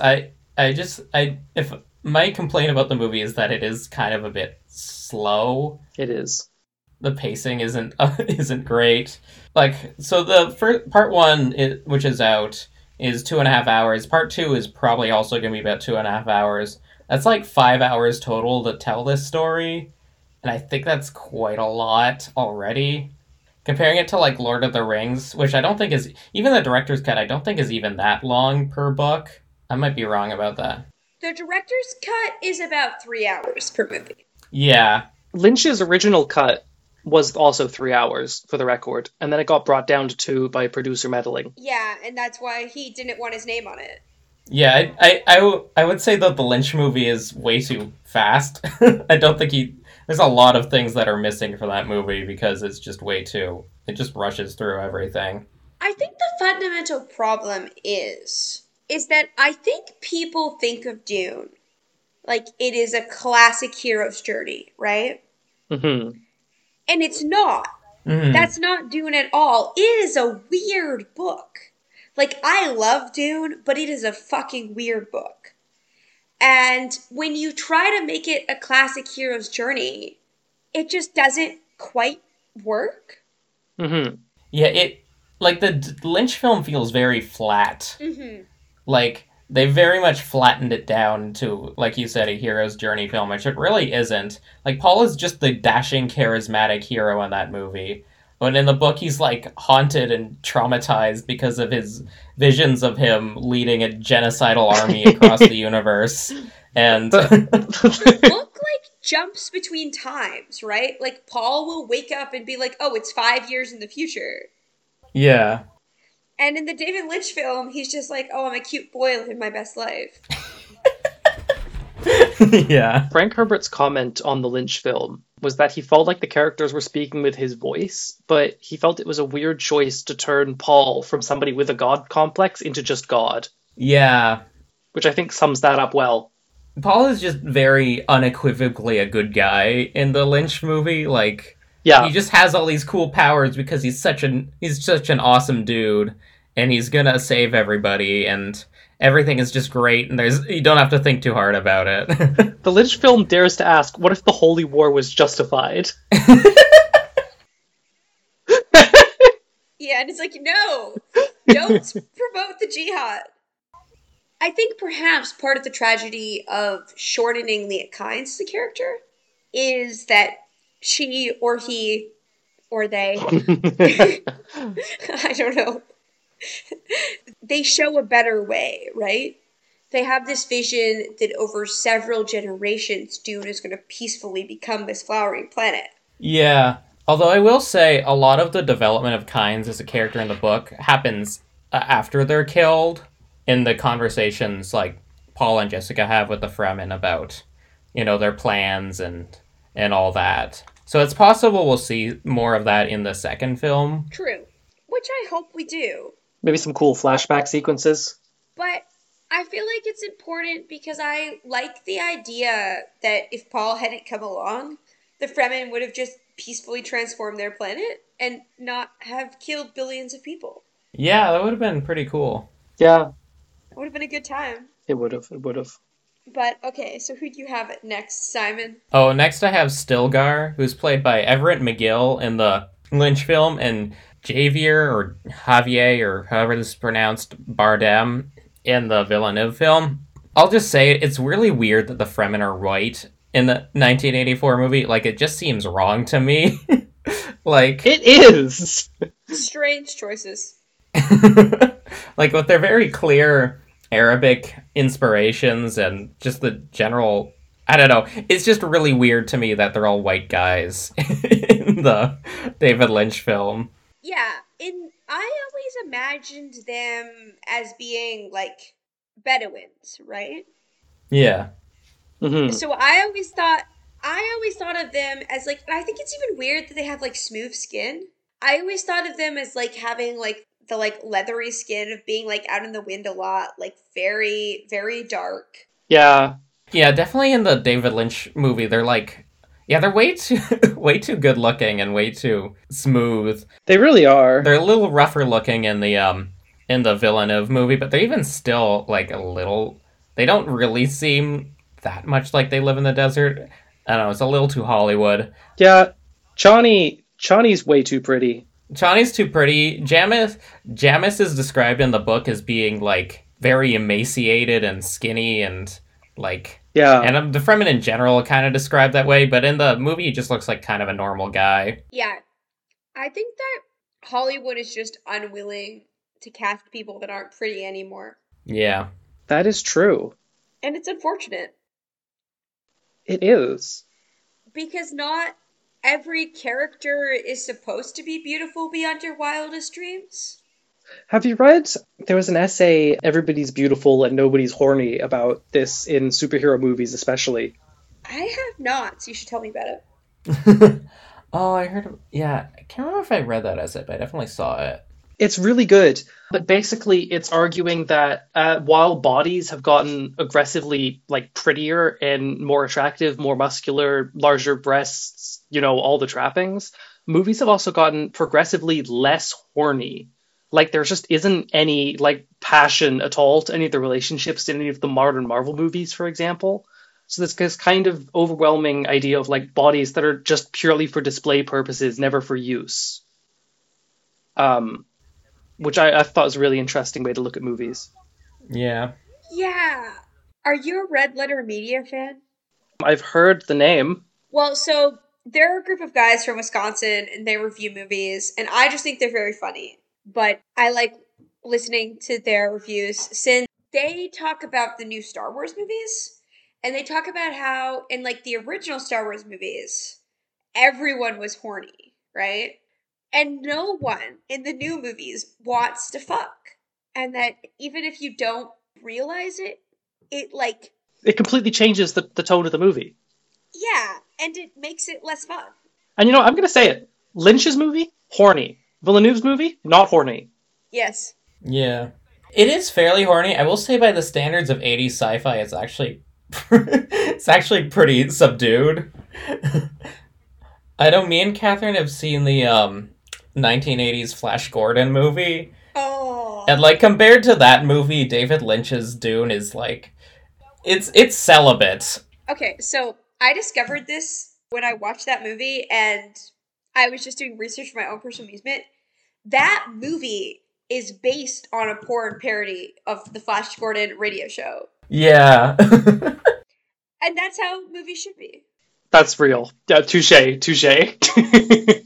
if my complaint about the movie is that it is kind of a bit slow. It is. The pacing isn't great. Like, so the first part 1, which is out, is 2.5 hours. Part 2 is probably also going to be about 2.5 hours. That's like 5 hours total to tell this story, and I think that's quite a lot already. Comparing it to, like, Lord of the Rings, which I don't think is, even the director's cut, I don't think is even that long per book. I might be wrong about that. The director's cut is about 3 hours per movie. Yeah. Lynch's original cut was also 3 hours, for the record, and then it got brought down to 2 by producer meddling. Yeah, and that's why he didn't want his name on it. Yeah, I would say that the Lynch movie is way too fast. I don't think there's a lot of things that are missing from that movie because it's just it just rushes through everything. I think the fundamental problem is is that I think people think of Dune like it is a classic hero's journey, right? Hmm. And it's not. Mm. That's not Dune at all. It is a weird book. Like, I love Dune, but it is a fucking weird book. And when you try to make it a classic hero's journey, it just doesn't quite work. Hmm. Yeah, it like the Lynch film feels very flat. Mm-hmm. Like they very much flattened it down to, like you said, a hero's journey film, which it really isn't. Like Paul is just the dashing, charismatic hero in that movie. But in the book, he's like haunted and traumatized because of his visions of him leading a genocidal army across the universe. And The book, like, jumps between times, right? Like, Paul will wake up and be like, oh, it's 5 years in the future. yeah, And in the David Lynch film, he's just like, oh, I'm a cute boy living my best life. yeah, Frank Herbert's comment on the Lynch film was that he felt like the characters were speaking with his voice, but he felt it was a weird choice to turn Paul from somebody with a god complex into just God, yeah. which I think sums that up well. Paul is just very unequivocally a good guy in the Lynch movie. Like Yeah, he just has all these cool powers because he's such an awesome dude, and he's gonna save everybody, and everything is just great, and you don't have to think too hard about it. the Lynch film dares to ask, what if the Holy War was justified? Yeah, and it's like, no, don't promote the jihad. I think perhaps part of the tragedy of shortening Leah Kynes as a character is that she or he or they, I don't know, they show a better way, right? They have this vision that over several generations, Dune is going to peacefully become this flowering planet. Yeah. Although I will say a lot of the development of Kynes as a character in the book happens after they're killed in the conversations like Paul and Jessica have with the Fremen about, their plans and all that. So it's possible we'll see more of that in the second film. True. Which I hope we do. Maybe some cool flashback sequences. But I feel like it's important because I like the idea that if Paul hadn't come along, the Fremen would have just peacefully transformed their planet and not have killed billions of people. Yeah, that would have been pretty cool. Yeah, It would have been a good time. it would have. It would have. But okay, so who do you have next, Simon? Oh, next I have Stilgar, who's played by Everett McGill in the Lynch film, and Javier or Javier or however this is pronounced, Bardem in the Villeneuve film. I'll just say it's really weird that the Fremen are white in the 1984 movie. Like, it just seems wrong to me. Like, It is! Strange choices. like with their very clear Arabic inspirations and just the general, I don't know, it's just really weird to me that they're all white guys in the David Lynch film. Yeah, I always imagined them as being like Bedouins, right? Yeah. Hmm. So I always thought of them as like, and I think it's even weird that they have like smooth skin. I always thought of them as like having like the like leathery skin of being like out in the wind a lot, like very, very dark. Yeah. Yeah, definitely in the David Lynch movie, they're like, yeah, they're way too way too good looking and way too smooth. They really are. They're a little rougher looking in the Villeneuve movie, but they're even still like a little. They don't really seem that much like they live in the desert. I don't know. It's a little too Hollywood. Yeah, Chani's way too pretty. Chani's too pretty. Jamis is described in the book as being like very emaciated and skinny and like. Yeah. And the Fremen in general are kind of described that way, but in the movie he just looks like kind of a normal guy. Yeah, I think that Hollywood is just unwilling to cast people that aren't pretty anymore. Yeah. That is true. And it's unfortunate. It is. Because not every character is supposed to be beautiful beyond your wildest dreams. Have you read, there was an essay, Everybody's Beautiful and Nobody's Horny, about this in superhero movies especially. I have not, so you should tell me about it. Oh, I heard. Yeah, I can't remember if I read that essay, but I definitely saw it. It's really good, but basically it's arguing that while bodies have gotten aggressively like prettier and more attractive, more muscular, larger breasts, all the trappings, movies have also gotten progressively less horny. Like there just isn't any like passion at all to any of the relationships in any of the modern Marvel movies, for example. So this kind of overwhelming idea of like bodies that are just purely for display purposes, never for use. Um, which I thought was a really interesting way to look at movies. Yeah. Yeah. Are you a Red Letter Media fan? I've heard the name. Well, so they're a group of guys from Wisconsin and they review movies, and I just think they're very funny. But I like listening to their reviews since they talk about the new Star Wars movies, and they talk about how in like the original Star Wars movies, everyone was horny, right? And no one in the new movies wants to fuck. And that even if you don't realize it, it like, It completely changes the tone of the movie. yeah, and it makes it less fun. And I'm going to say it. Lynch's movie, horny. Villeneuve's movie, not horny. Yes. Yeah. It is fairly horny. I will say by the standards of 80s sci-fi, it's actually it's actually pretty subdued. I know me and Catherine have seen the 1980s Flash Gordon movie. Oh. And like compared to that movie, David Lynch's Dune is like it's celibate. Okay, so I discovered this when I watched that movie and I was just doing research for my own personal amusement. That movie is based on a porn parody of the Flash Gordon radio show. Yeah. And that's how movies should be. That's real. Yeah, touche. I think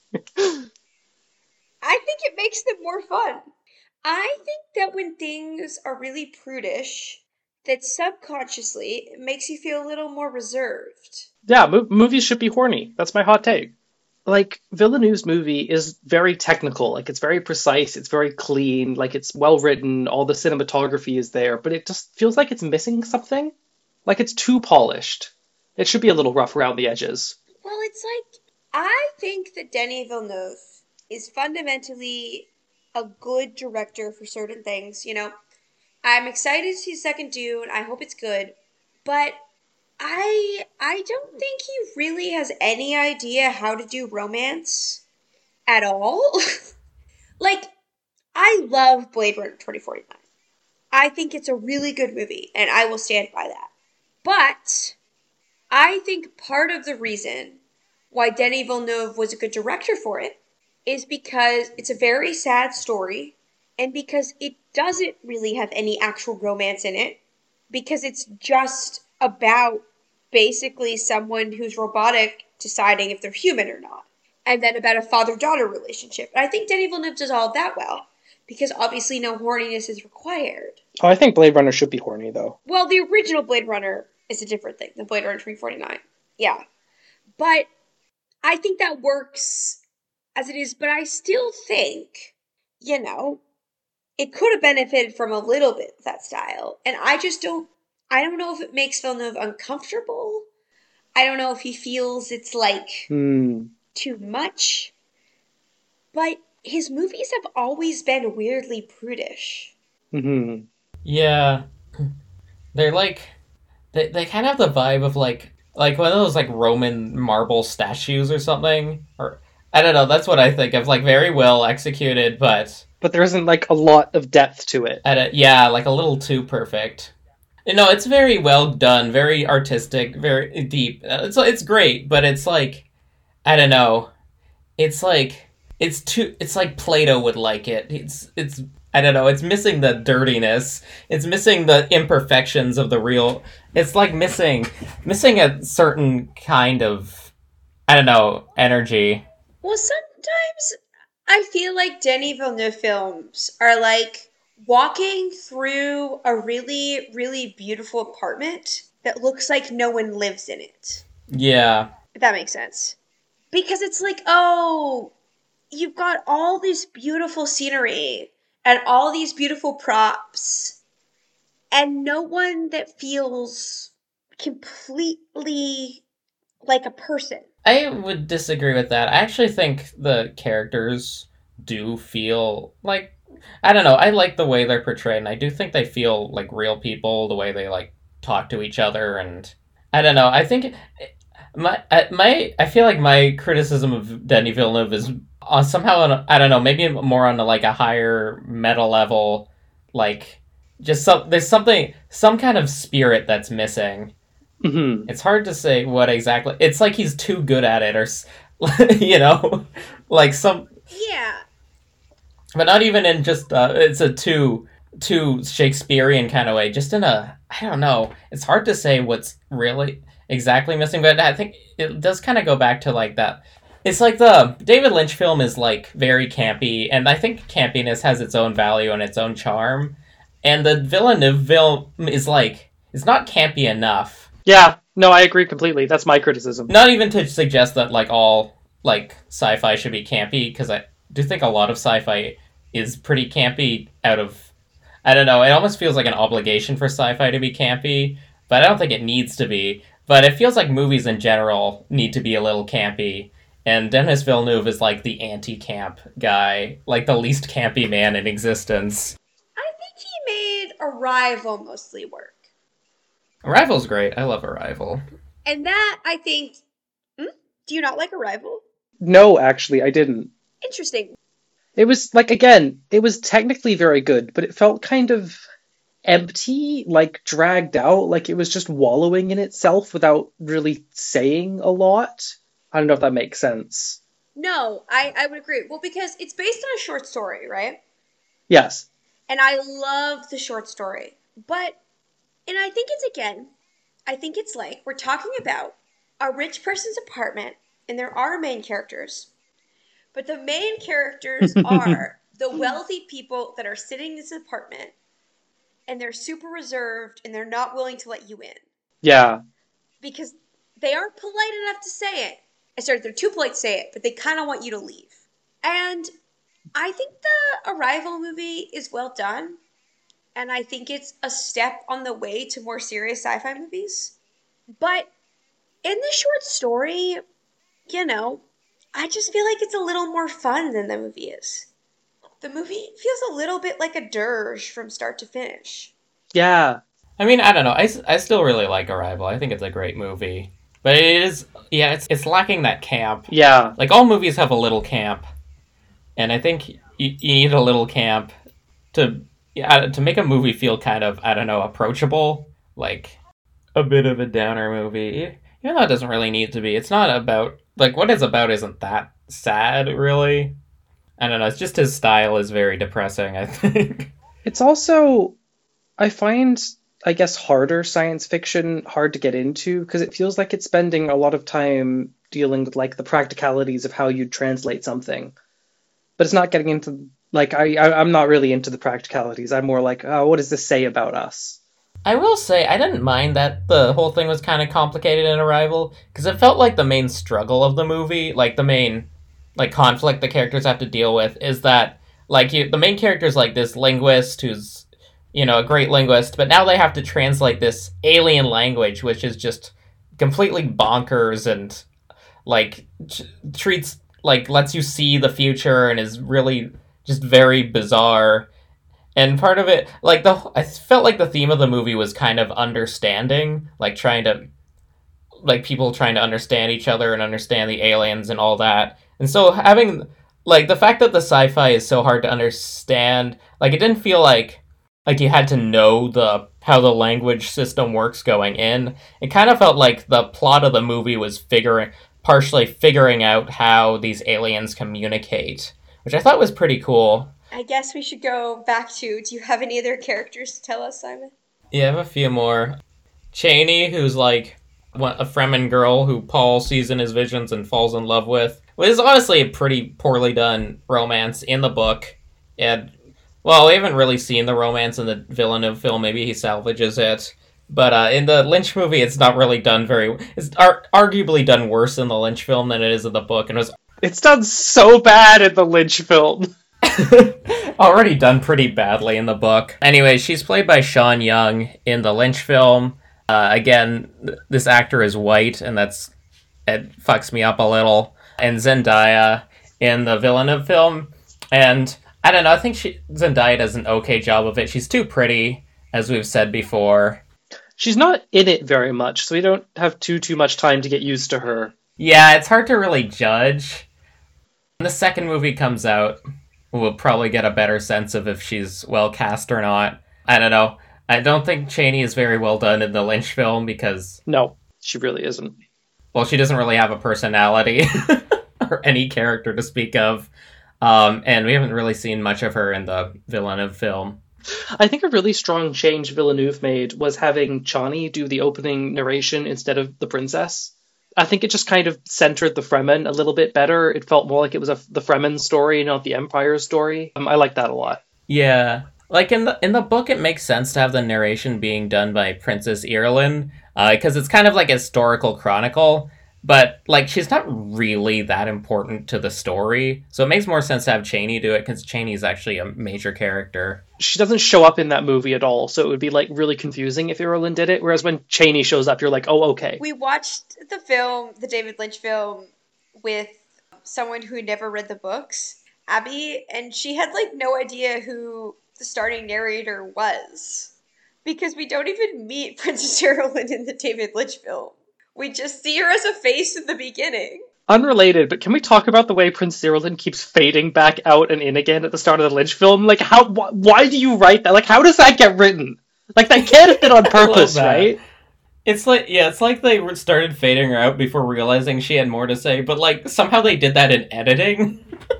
it makes them more fun. I think that when things are really prudish, that subconsciously it makes you feel a little more reserved. Yeah, movies should be horny. That's my hot take. Like, Villeneuve's movie is very technical. Like, it's very precise. It's very clean. Like, it's well written. All the cinematography is there. But it just feels like it's missing something. Like, it's too polished. It should be a little rough around the edges. Well, it's like, I think that Denis Villeneuve is fundamentally a good director for certain things. I'm excited to see second Dune. I hope it's good. But I don't think he really has any idea how to do romance at all. Like, I love Blade Runner 2049. I think it's a really good movie, and I will stand by that. But I think part of the reason why Denis Villeneuve was a good director for it is because it's a very sad story, and because it doesn't really have any actual romance in it, because it's just about basically someone who's robotic deciding if they're human or not, and then about a father-daughter relationship. And I think Denis Villeneuve does all of that well, because obviously no horniness is required. Oh, I think Blade Runner should be horny, though. Well, the original Blade Runner is a different thing than Blade Runner 2049. Yeah. But I think that works as it is, but I still think, it could have benefited from a little bit of that style. And I don't know if it makes Villeneuve uncomfortable. I don't know if he feels it's like too much. But his movies have always been weirdly prudish. Mm-hmm. Yeah. They're like they kind of have the vibe of like one of those like Roman marble statues or something. Or I don't know, that's what I think of. Like very well executed, but there isn't like a lot of depth to it. Yeah, like a little too perfect. No, it's very well done, very artistic, very deep. It's great, but it's like I don't know. It's like it's like Plato would like it. It's I don't know, it's missing the dirtiness. It's missing the imperfections of the real. It's like missing a certain kind of I don't know, energy. Well, sometimes I feel like Denis Villeneuve films are like walking through a really, really beautiful apartment that looks like no one lives in it. Yeah. If that makes sense. Because it's like, oh, you've got all this beautiful scenery and all these beautiful props, and no one that feels completely like a person. I would disagree with that. I actually think the characters do feel like, I don't know, I like the way they're portrayed, and I do think they feel like real people, the way they like talk to each other, and I don't know. I think I feel like my criticism of Denis Villeneuve is somehow I don't know, maybe more on like a higher meta level, like just there's some kind of spirit that's missing. Mm-hmm. It's hard to say what exactly. It's like he's too good at it, or you know, like some. Yeah. But not even in just it's a too Shakespearean kind of way. Just in a, I don't know. It's hard to say what's really exactly missing, but I think it does kind of go back to like that. It's like the David Lynch film is like very campy, and I think campiness has its own value and its own charm. And the Villeneuve film is like, it's not campy enough. Yeah, no, I agree completely. That's my criticism. Not even to suggest that like all like sci-fi should be campy, because I do think a lot of sci-fi is pretty campy out of, I don't know, it almost feels like an obligation for sci-fi to be campy, but I don't think it needs to be. But it feels like movies in general need to be a little campy. And Denis Villeneuve is like the anti-camp guy, like the least campy man in existence. I think he made Arrival mostly work. Arrival's great. I love Arrival. And that, I think... Do you not like Arrival? No, actually, I didn't. Interesting. It was, like, again, it was technically very good, but it felt kind of empty, like dragged out, like it was just wallowing in itself without really saying a lot. I don't know if that makes sense. No, I would agree. Well, because it's based on a short story, right? Yes. And I love the short story. But, and I think it's like we're talking about a rich person's apartment, and there are main characters. But the main characters are the wealthy people that are sitting in this apartment, and they're super reserved, and they're not willing to let you in. Yeah. Because they aren't polite enough to say it. Sorry, they're too polite to say it, but they kind of want you to leave. And I think the Arrival movie is well done, and I think it's a step on the way to more serious sci-fi movies. But in the short story, you know, I just feel like it's a little more fun than the movie is. The movie feels a little bit like a dirge from start to finish. Yeah. I mean, I don't know. I still really like Arrival. I think it's a great movie. But it is, yeah, it's lacking that camp. Yeah. Like, all movies have a little camp. And I think you need a little camp to make a movie feel kind of, I don't know, approachable. Like, a bit of a downer movie. Even though it doesn't really need to be. It's not about, like, what it's about isn't that sad, really. I don't know, it's just his style is very depressing, I think. It's also, I find, I guess, harder science fiction hard to get into, because it feels like it's spending a lot of time dealing with, like, the practicalities of how you translate something. But it's not getting into, like, I'm not really into the practicalities. I'm more like, oh, what does this say about us? I will say, I didn't mind that the whole thing was kind of complicated in Arrival, because it felt like the main struggle of the movie, like the main, like, conflict the characters have to deal with, is that, like, the main character's like this linguist who's, you know, a great linguist, but now they have to translate this alien language, which is just completely bonkers and, like, treats, like, lets you see the future and is really just very bizarre. And part of it, like, I felt like the theme of the movie was kind of understanding, like, people trying to understand each other and understand the aliens and all that. And so having, like, the fact that the sci-fi is so hard to understand, like, it didn't feel like you had to know how the language system works going in. It kind of felt like the plot of the movie was partially figuring out how these aliens communicate, which I thought was pretty cool. I guess we should go back to, do you have any other characters to tell us, Simon? Yeah, I have a few more. Cheney, who's like a Fremen girl who Paul sees in his visions and falls in love with. Well, it's honestly a pretty poorly done romance in the book. And, well, we haven't really seen the romance in the Villeneuve film. Maybe he salvages it. But in the Lynch movie, it's not really done it's arguably done worse in the Lynch film than it is in the book. And It's done so bad in the Lynch film. already done pretty badly in the book. Anyway, she's played by Sean Young in the Lynch film. Again, this actor is white, and it fucks me up a little. And Zendaya in the Villeneuve film. And I don't know, I think Zendaya does an okay job of it. She's too pretty, as we've said before. She's not in it very much, so we don't have too much time to get used to her. Yeah, it's hard to really judge. When the second movie comes out, we'll probably get a better sense of if she's well cast or not. I don't know. I don't think Chaney is very well done in the Lynch film because, No, she really isn't. well, she doesn't really have a personality or any character to speak of. And we haven't really seen much of her in the Villeneuve film. I think a really strong change Villeneuve made was having Chani do the opening narration instead of the princess. I think it just kind of centered the Fremen a little bit better. It felt more like it was the Fremen story, not the Empire story. I like that a lot. Yeah. Like in the book, it makes sense to have the narration being done by Princess Irulan, because it's kind of like a historical chronicle, but like she's not really that important to the story, so it makes more sense to have Chaney do it because Chaney's actually a major character. She doesn't show up in that movie at all, so it would be like really confusing if Irulan did it. Whereas when Chaney shows up, you're like, oh, okay. We watched the David Lynch film, with someone who never read the books, Abby, and she had like no idea who the starting narrator was. Because we don't even meet Princess Irulan in the David Lynch film. We just see her as a face in the beginning. Unrelated, but can we talk about the way Prince Irulan keeps fading back out and in again at the start of the Lynch film? Like, why do you write that? Like, how does that get written? Like, that can't have been on purpose, right? It's like they started fading her out before realizing she had more to say, but like somehow they did that in editing.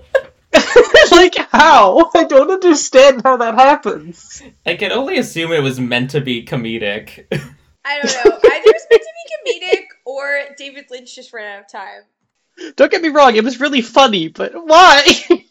Like, how? I don't understand how that happens. I can only assume it was meant to be comedic. I don't know. Either it's meant to be comedic or David Lynch just ran out of time. Don't get me wrong, it was really funny, but why?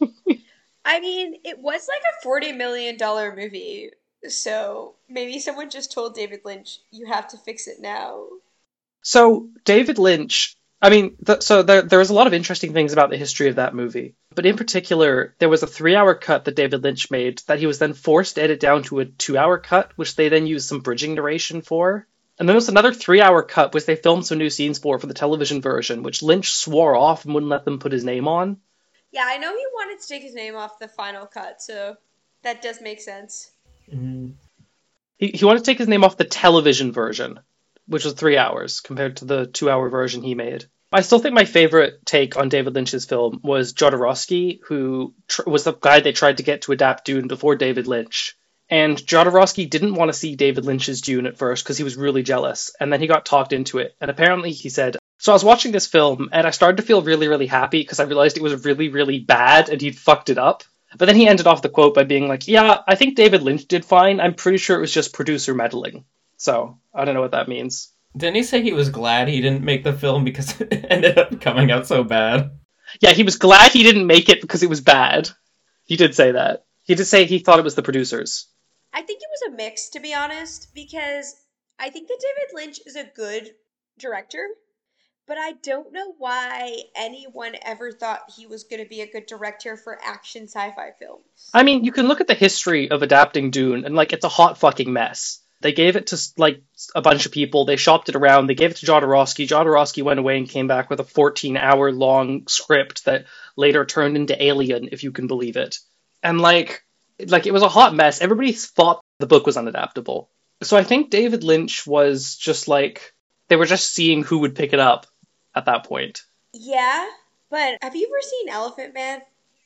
I mean, it was like a $40 million movie, so maybe someone just told David Lynch, you have to fix it now. So, David Lynch, I mean, there was a lot of interesting things about the history of that movie. But in particular, there was a 3-hour cut that David Lynch made that he was then forced to edit down to a 2-hour cut, which they then used some bridging narration for. And then there was another 3-hour cut, which they filmed some new scenes for the television version, which Lynch swore off and wouldn't let them put his name on. Yeah, I know he wanted to take his name off the final cut, so that does make sense. Mm-hmm. He wanted to take his name off the television version, which was 3 hours, compared to the 2-hour version he made. I still think my favorite take on David Lynch's film was Jodorowsky, who was the guy they tried to get to adapt Dune before David Lynch. And Jodorowsky didn't want to see David Lynch's Dune at first because he was really jealous. And then he got talked into it. And apparently he said, so I was watching this film and I started to feel really, really happy because I realized it was really, really bad and he'd fucked it up. But then he ended off the quote by being like, yeah, I think David Lynch did fine. I'm pretty sure it was just producer meddling. So I don't know what that means. Didn't he say he was glad he didn't make the film because it ended up coming out so bad? Yeah, he was glad he didn't make it because it was bad. He did say that. He did say he thought it was the producers. I think it was a mix, to be honest, because I think that David Lynch is a good director, but I don't know why anyone ever thought he was going to be a good director for action sci-fi films. I mean, you can look at the history of adapting Dune, and, like, it's a hot fucking mess. They gave it to, like, a bunch of people. They shopped it around. They gave it to Jodorowsky. Jodorowsky went away and came back with a 14-hour-long script that later turned into Alien, if you can believe it. And, like, it was a hot mess. Everybody thought the book was unadaptable. So I think David Lynch was just, like, they were just seeing who would pick it up at that point. Yeah, but have you ever seen Elephant Man?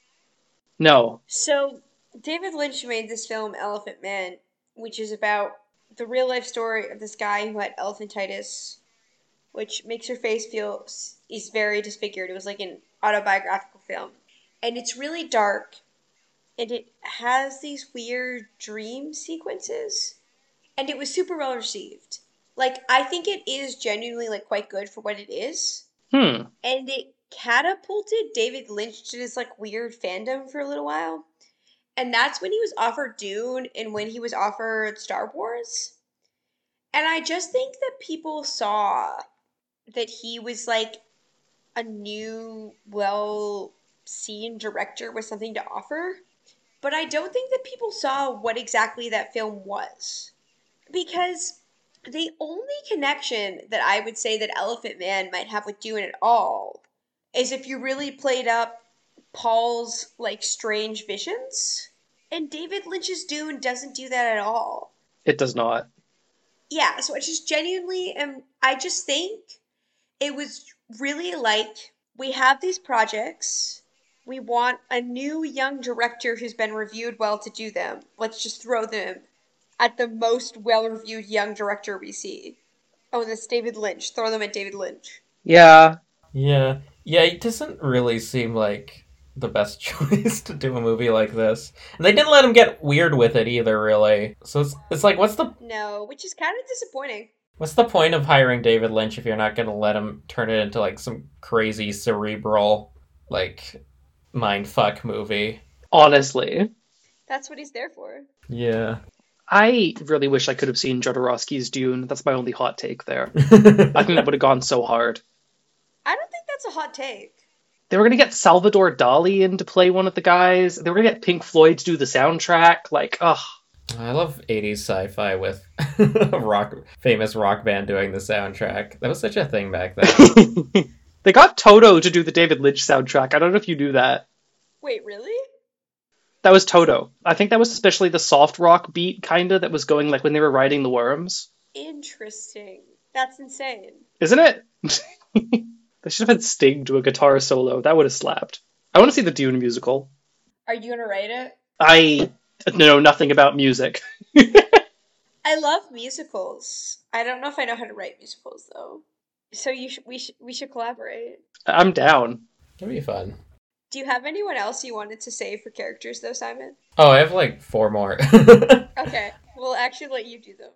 No. So, David Lynch made this film, Elephant Man, which is about the real life story of this guy who had elephantitis, which makes her face feel is very disfigured. It was like an autobiographical film. And it's really dark. And it has these weird dream sequences. And it was super well received. Like, I think it is genuinely, like, quite good for what it is. And it catapulted David Lynch to this, like, weird fandom for a little while. And that's when he was offered Dune and when he was offered Star Wars. And I just think that people saw that he was, like, a new, well-seen director with something to offer. But I don't think that people saw what exactly that film was. Because the only connection that I would say that Elephant Man might have with Dune at all is if you really played up Paul's like strange visions. And David Lynch's Dune doesn't do that at all. It does not. Yeah, so I just genuinely am, I just think it was really like we have these projects. We want a new young director who's been reviewed well to do them. Let's just throw them at the most well-reviewed young director we see. Oh, that's David Lynch. Throw them at David Lynch. Yeah. Yeah. Yeah, it doesn't really seem like the best choice to do a movie like this. And they didn't let him get weird with it either, really. So it's like, No, which is kind of disappointing. what's the point of hiring David Lynch if you're not going to let him turn it into, like, some crazy cerebral, like, mindfuck movie? Honestly. That's what he's there for. Yeah. I really wish I could have seen Jodorowsky's Dune. That's my only hot take there. I think that would have gone so hard. I don't think that's a hot take. They were going to get Salvador Dali in to play one of the guys. They were going to get Pink Floyd to do the soundtrack. Like, ugh. I love 80s sci-fi with a famous rock band doing the soundtrack. That was such a thing back then. They got Toto to do the David Lynch soundtrack. I don't know if you knew that. Wait, really? That was Toto. I think that was especially the soft rock beat, kinda, that was going like when they were riding the worms. Interesting. That's insane. Isn't it? They should have had Sting do a guitar solo. That would have slapped. I want to see the Dune musical. Are you gonna write it? I know nothing about music. I love musicals. I don't know if I know how to write musicals though. So we should collaborate. I'm down. That'd be fun. Do you have anyone else you wanted to say for characters though, Simon? Oh, I have like 4 more. Okay, we'll actually let you do them.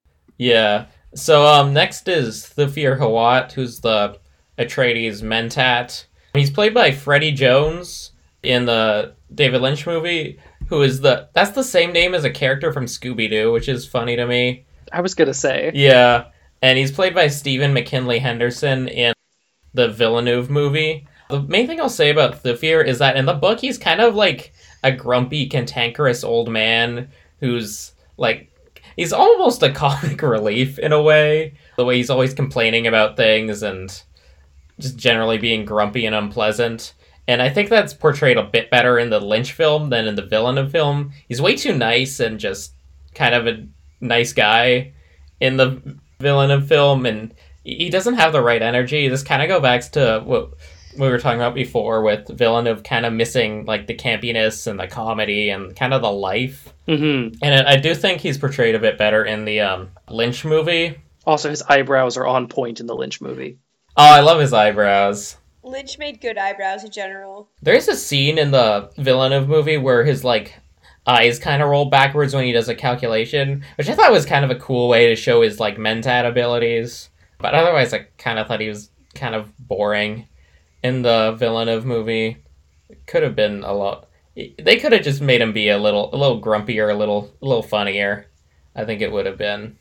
Yeah. So next is Thufir Hawat, who's the Atreides Mentat. He's played by Freddie Jones in the David Lynch movie, who is that's the same name as a character from Scooby-Doo, which is funny to me. I was gonna say. Yeah. And he's played by Stephen McKinley Henderson in the Villeneuve movie. The main thing I'll say about Thufir is that in the book, he's kind of like a grumpy, cantankerous old man who's like, he's almost a comic relief in a way. The way he's always complaining about things and just generally being grumpy and unpleasant. And I think that's portrayed a bit better in the Lynch film than in the Villeneuve film. He's way too nice and just kind of a nice guy in the Villeneuve film, and he doesn't have the right energy. This kind of goes back to what we were talking about before with Villeneuve kind of missing like the campiness and the comedy and kind of the life. Mm-hmm. And I do think he's portrayed a bit better in the Lynch movie. Also, his eyebrows are on point in the Lynch movie. Oh, I love his eyebrows. Lynch made good eyebrows in general. There's a scene in the Villeneuve movie where his like eyes kind of roll backwards when he does a calculation, which I thought was kind of a cool way to show his like mentat abilities. But otherwise, I kind of thought he was kind of boring in the Villeneuve movie. It could have been a lot. They could have just made him be a little grumpier, a little funnier. I think it would have been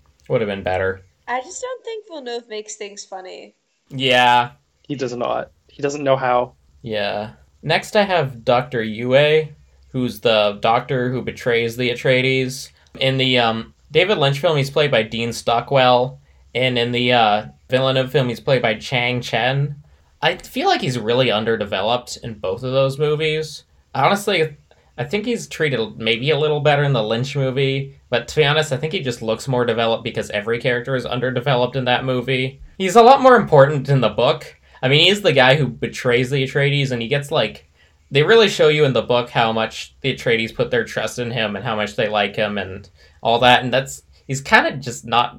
better. I just don't think Villeneuve makes things funny. Yeah. He does not. He doesn't know how. Yeah. Next, I have Dr. Yue, who's the doctor who betrays the Atreides. In the David Lynch film, he's played by Dean Stockwell, and in the Villeneuve film, he's played by Chang Chen. I feel like he's really underdeveloped in both of those movies. Honestly, I think he's treated maybe a little better in the Lynch movie, but to be honest, I think he just looks more developed because every character is underdeveloped in that movie. He's a lot more important in the book. I mean, he's the guy who betrays the Atreides, and he gets, like... They really show you in the book how much the Atreides put their trust in him and how much they like him and all that, and that's... He's kind of just not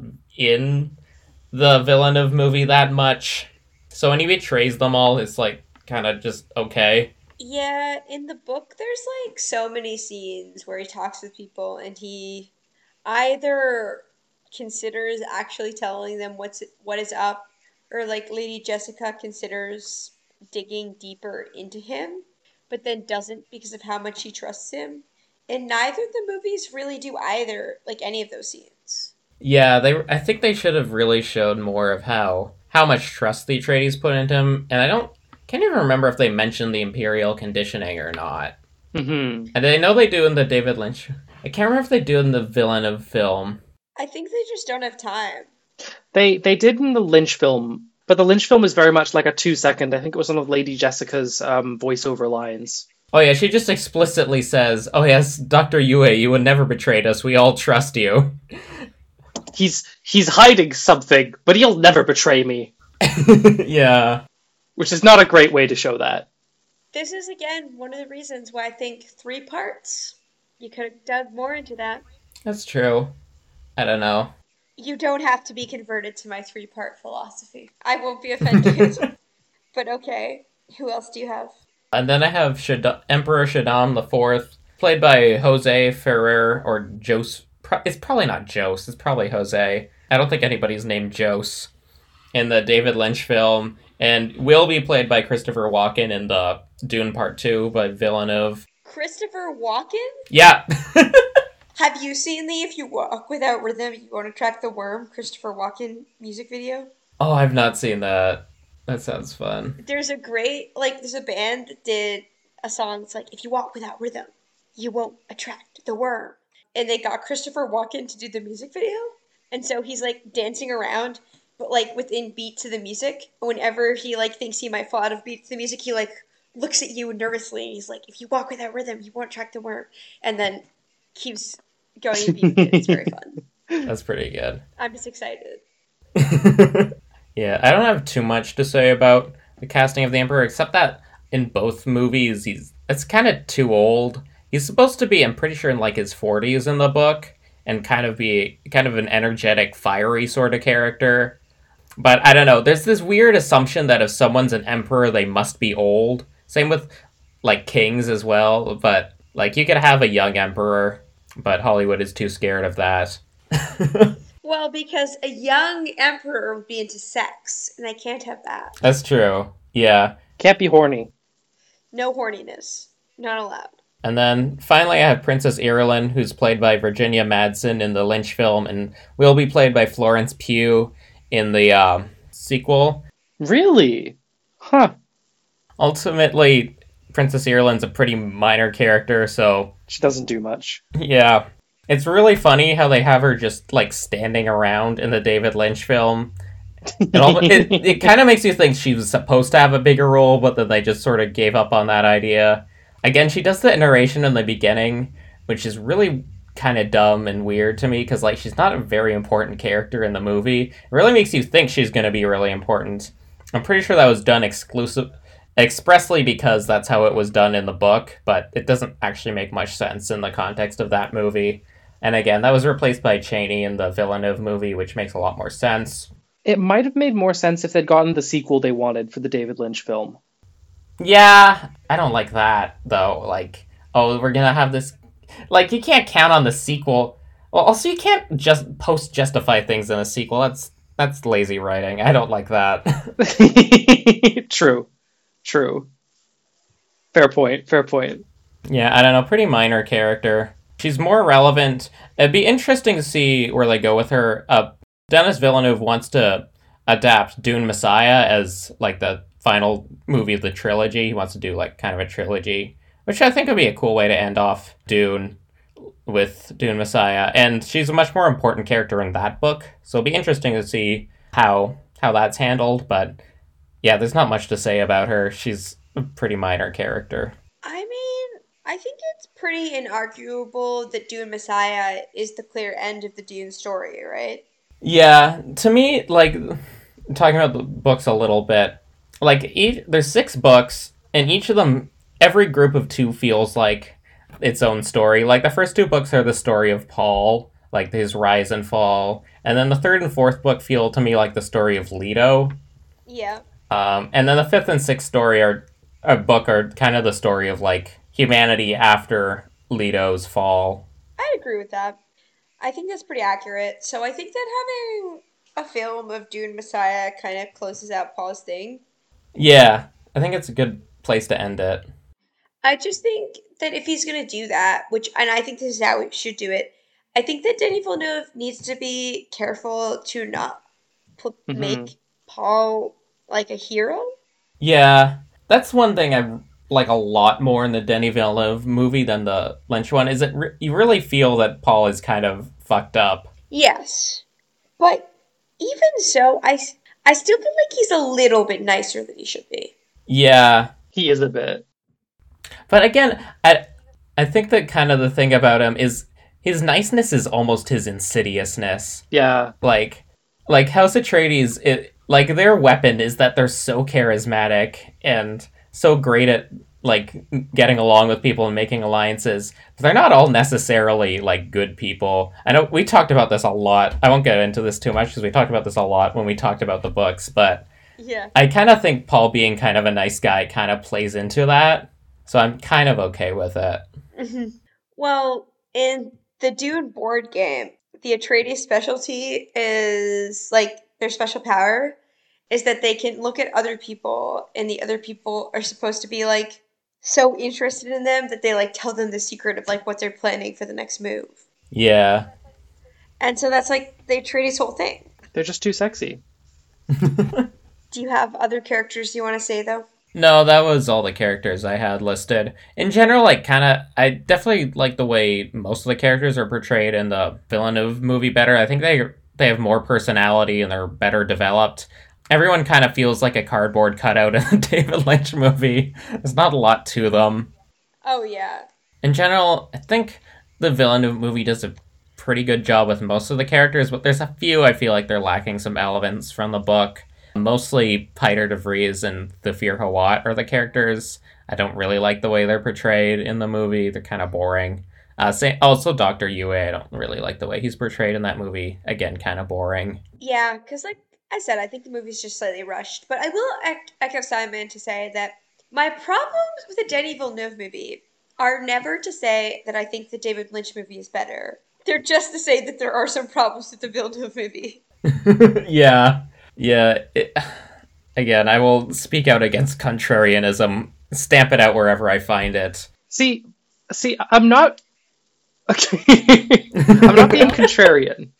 in the Villeneuve movie that much. So when he betrays them all, it's, like, kind of just okay. Yeah, in the book, there's like so many scenes where he talks with people and he either considers actually telling them what is up, or like Lady Jessica considers digging deeper into him, but then doesn't because of how much she trusts him. And neither of the movies really do either, like any of those scenes. Yeah, I think they should have really showed more of how much trust the Atreides put into him, and can't even remember if they mentioned the Imperial conditioning or not. Mm-hmm. And I know they do in the David Lynch. I can't remember if they do in the Villeneuve film. I think they just don't have time. They did in the Lynch film, But the Lynch film is very much like a 2-second. I think it was one of Lady Jessica's voiceover lines. Oh yeah, she just explicitly says, "Oh yes, Dr. Yue, you would never betrayed us. We all trust you." He's hiding something, but he'll never betray me. Yeah. Which is not a great way to show that. This is, again, one of the reasons why I think 3 parts. You could have dug more into that. That's true. I don't know. You don't have to be converted to my 3-part philosophy. I won't be offended. But okay. Who else do you have? And then I have Emperor Shaddam IV, played by Jose Ferrer, or Jose. It's probably not Jose, it's probably Jose. I don't think anybody's named Jose in the David Lynch film, and will be played by Christopher Walken in the Dune Part 2 by Villeneuve. Christopher Walken? Yeah. Have you seen the If You Walk Without Rhythm, You Won't Attract the Worm Christopher Walken music video? Oh, I've not seen that. That sounds fun. There's a band that did a song that's like, if you walk without rhythm, you won't attract the worm. And they got Christopher Walken to do the music video. And so he's like dancing around, but like within beat to the music. Whenever he like thinks he might fall out of beat to the music, he like looks at you nervously and he's like, if you walk without rhythm, you won't attract the worm. And then keeps going and beating it. It's very fun. That's pretty good. I'm just excited. Yeah, I don't have too much to say about the casting of the Emperor, except that in both movies, it's kind of too old. He's supposed to be, I'm pretty sure, in like his 40s in the book, and kind of an energetic, fiery sort of character. But I don't know, there's this weird assumption that if someone's an emperor, they must be old. Same with, like, kings as well, but, like, you could have a young emperor, but Hollywood is too scared of that. Well, because a young emperor would be into sex, and I can't have that. That's true, yeah. Can't be horny. No horniness. Not allowed. And then finally I have Princess Irulan, who's played by Virginia Madsen in the Lynch film, and will be played by Florence Pugh in the sequel. Really? Huh. Ultimately, Princess Irulan's a pretty minor character, so... She doesn't do much. Yeah. It's really funny how they have her just, like, standing around in the David Lynch film. It kind of makes you think she was supposed to have a bigger role, but then they just sort of gave up on that idea. Again, she does the narration in the beginning, which is really kind of dumb and weird to me, because, like, she's not a very important character in the movie. It really makes you think she's going to be really important. I'm pretty sure that was done expressly because that's how it was done in the book, but it doesn't actually make much sense in the context of that movie. And again, that was replaced by Chaney in the Villeneuve movie, which makes a lot more sense. It might have made more sense if they'd gotten the sequel they wanted for the David Lynch film. Yeah, I don't like that, though. Like, oh, we're gonna have this... Like, you can't count on the sequel. Well, also, you can't just post-justify things in a sequel. That's lazy writing. I don't like that. True. Fair point. Yeah, I don't know. Pretty minor character. She's more relevant. It'd be interesting to see where they go with her. Denis Villeneuve wants to adapt Dune Messiah as, like, the final movie of the trilogy. He wants to do, like, kind of a trilogy, which I think would be a cool way to end off Dune with Dune Messiah. And she's a much more important character in that book, so it'll be interesting to see how that's handled. But yeah, there's not much to say about her. She's a pretty minor character. I mean, I think it's pretty inarguable that Dune Messiah is the clear end of the Dune story, right? Yeah, to me, like, talking about the books a little bit, like, there's 6 books, and each of them, every group of 2 feels like its own story. Like, the first 2 books are the story of Paul, like, his rise and fall, and then the 3rd and 4th book feel to me like the story of Leto. Yeah. And then the 5th and 6th story are kind of the story of, like, humanity after Leto's fall. I'd agree with that. I think that's pretty accurate. So I think that having a film of Dune Messiah kind of closes out Paul's thing. Yeah, I think it's a good place to end it. I just think that if he's going to do that, and I think this is how we should do it, I think that Denis Villeneuve needs to be careful to not make Paul like a hero. Yeah, that's one thing I like a lot more in the Denis Villeneuve movie than the Lynch one, is you really feel that Paul is kind of fucked up. Yes. But even so, I I still feel like he's a little bit nicer than he should be. Yeah. He is a bit. But again, I think that kind of the thing about him is his niceness is almost his insidiousness. Yeah. Like House Atreides, like their weapon is that they're so charismatic and so great at like getting along with people and making alliances. But they're not all necessarily like good people. I know we talked about this a lot. I won't get into this too much because we talked about this a lot when we talked about the books, but Yeah. I kind of think Paul being kind of a nice guy kind of plays into that. So I'm kind of okay with it. Mm-hmm. Well, in the Dune board game, the Atreides specialty is like their special power is that they can look at other people and the other people are supposed to be like so interested in them that they like tell them the secret of like what they're planning for the next move. Yeah. And so that's like the Atreides whole thing. They're just too sexy. Do you have other characters you want to say though? No, that was all the characters I had listed. In general, like, I definitely like the way most of the characters are portrayed in the Villeneuve movie better. I think they have more personality and they're better developed. Everyone kind of feels like a cardboard cutout in the David Lynch movie. There's not a lot to them. Oh yeah. In general, I think the Villeneuve movie does a pretty good job with most of the characters, but there's a few I feel like they're lacking some elements from the book. Mostly Piter de Vries and Thufir Hawat are the characters. I don't really like the way they're portrayed in the movie. They're kind of boring. Also, Dr. Yue, I don't really like the way he's portrayed in that movie. Again, kind of boring. Yeah, because like I said, I think the movie's just slightly rushed. But I will echo Simon to say that my problems with the Denis Villeneuve movie are never to say that I think the David Lynch movie is better. They're just to say that there are some problems with the Villeneuve movie. Yeah. Yeah. Again, I will speak out against contrarianism. Stamp it out wherever I find it. See, I'm not... Okay. I'm not being contrarian.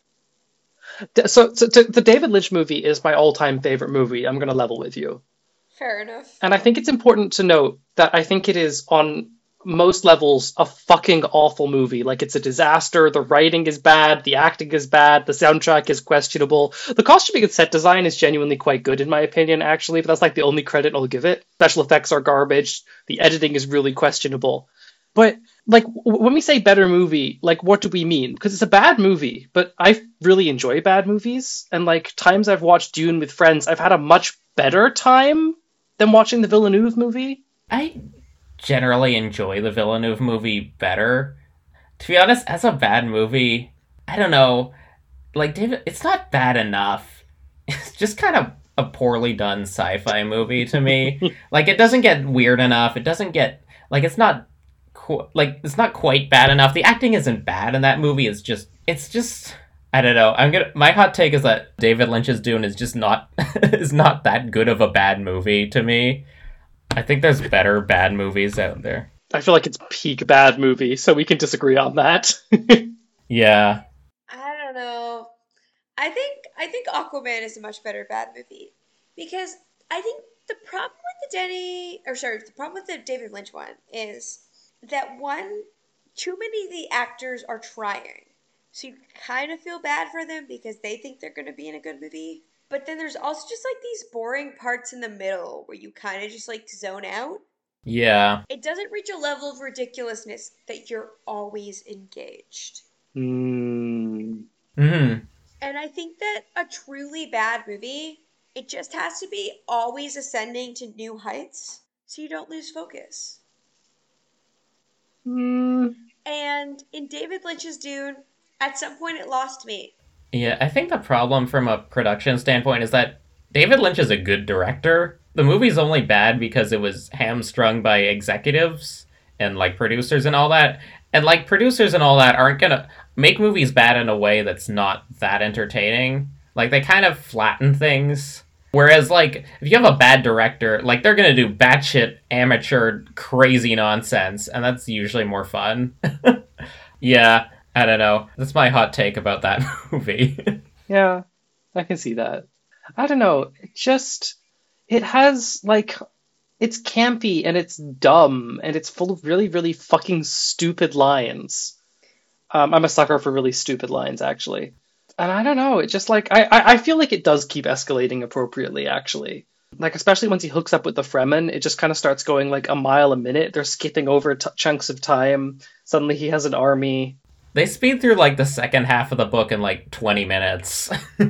So the David Lynch movie is my all-time favorite movie. I'm going to level with you. Fair enough. And I think it's important to note that I think it is on most levels a fucking awful movie. Like, it's a disaster. The writing is bad. The acting is bad. The soundtrack is questionable. The costuming and set design is genuinely quite good, in my opinion, actually. But that's like the only credit I'll give it. Special effects are garbage. The editing is really questionable. But, like, when we say better movie, like, what do we mean? Because it's a bad movie, but I really enjoy bad movies. And, like, times I've watched Dune with friends, I've had a much better time than watching the Villeneuve movie. I generally enjoy the Villeneuve movie better. To be honest, as a bad movie, I don't know. Like, David, it's not bad enough. It's just kind of a poorly done sci-fi movie to me. Like, it doesn't get weird enough. It doesn't get... Like, it's not... it's not quite bad enough. The acting isn't bad, and that movie is just... It's just... I don't know. My hot take is that David Lynch's Dune is just not... is not that good of a bad movie to me. I think there's better bad movies out there. I feel like it's peak bad movie, so we can disagree on that. Yeah. I don't know. I think Aquaman is a much better bad movie because I think the problem with the problem with the David Lynch one is that one, too many of the actors are trying, so you kind of feel bad for them because they think they're going to be in a good movie. But then there's also just like these boring parts in the middle where you kind of just like zone out. Yeah. It doesn't reach a level of ridiculousness that you're always engaged. Mm. Mm-hmm. And I think that a truly bad movie, it just has to be always ascending to new heights so you don't lose focus. Mm. And in David Lynch's Dune, at some point it lost me. Yeah, I think the problem from a production standpoint is that David Lynch is a good director. The movie's only bad because it was hamstrung by executives and, like, producers and all that. And, like, producers and all that aren't gonna make movies bad in a way that's not that entertaining. Like, they kind of flatten things. Whereas, like, if you have a bad director, like, they're gonna do batshit amateur crazy nonsense, and that's usually more fun. Yeah, I don't know. That's my hot take about that movie. Yeah, I can see that. I don't know. It has, like, it's campy and it's dumb and it's full of really, really fucking stupid lines. I'm a sucker for really stupid lines, actually. And I don't know, it just like I feel like it does keep escalating appropriately, actually. Like especially once he hooks up with the Fremen, it just kind of starts going like a mile a minute. They're skipping over chunks of time. Suddenly he has an army. They speed through like the second half of the book in like 20 minutes.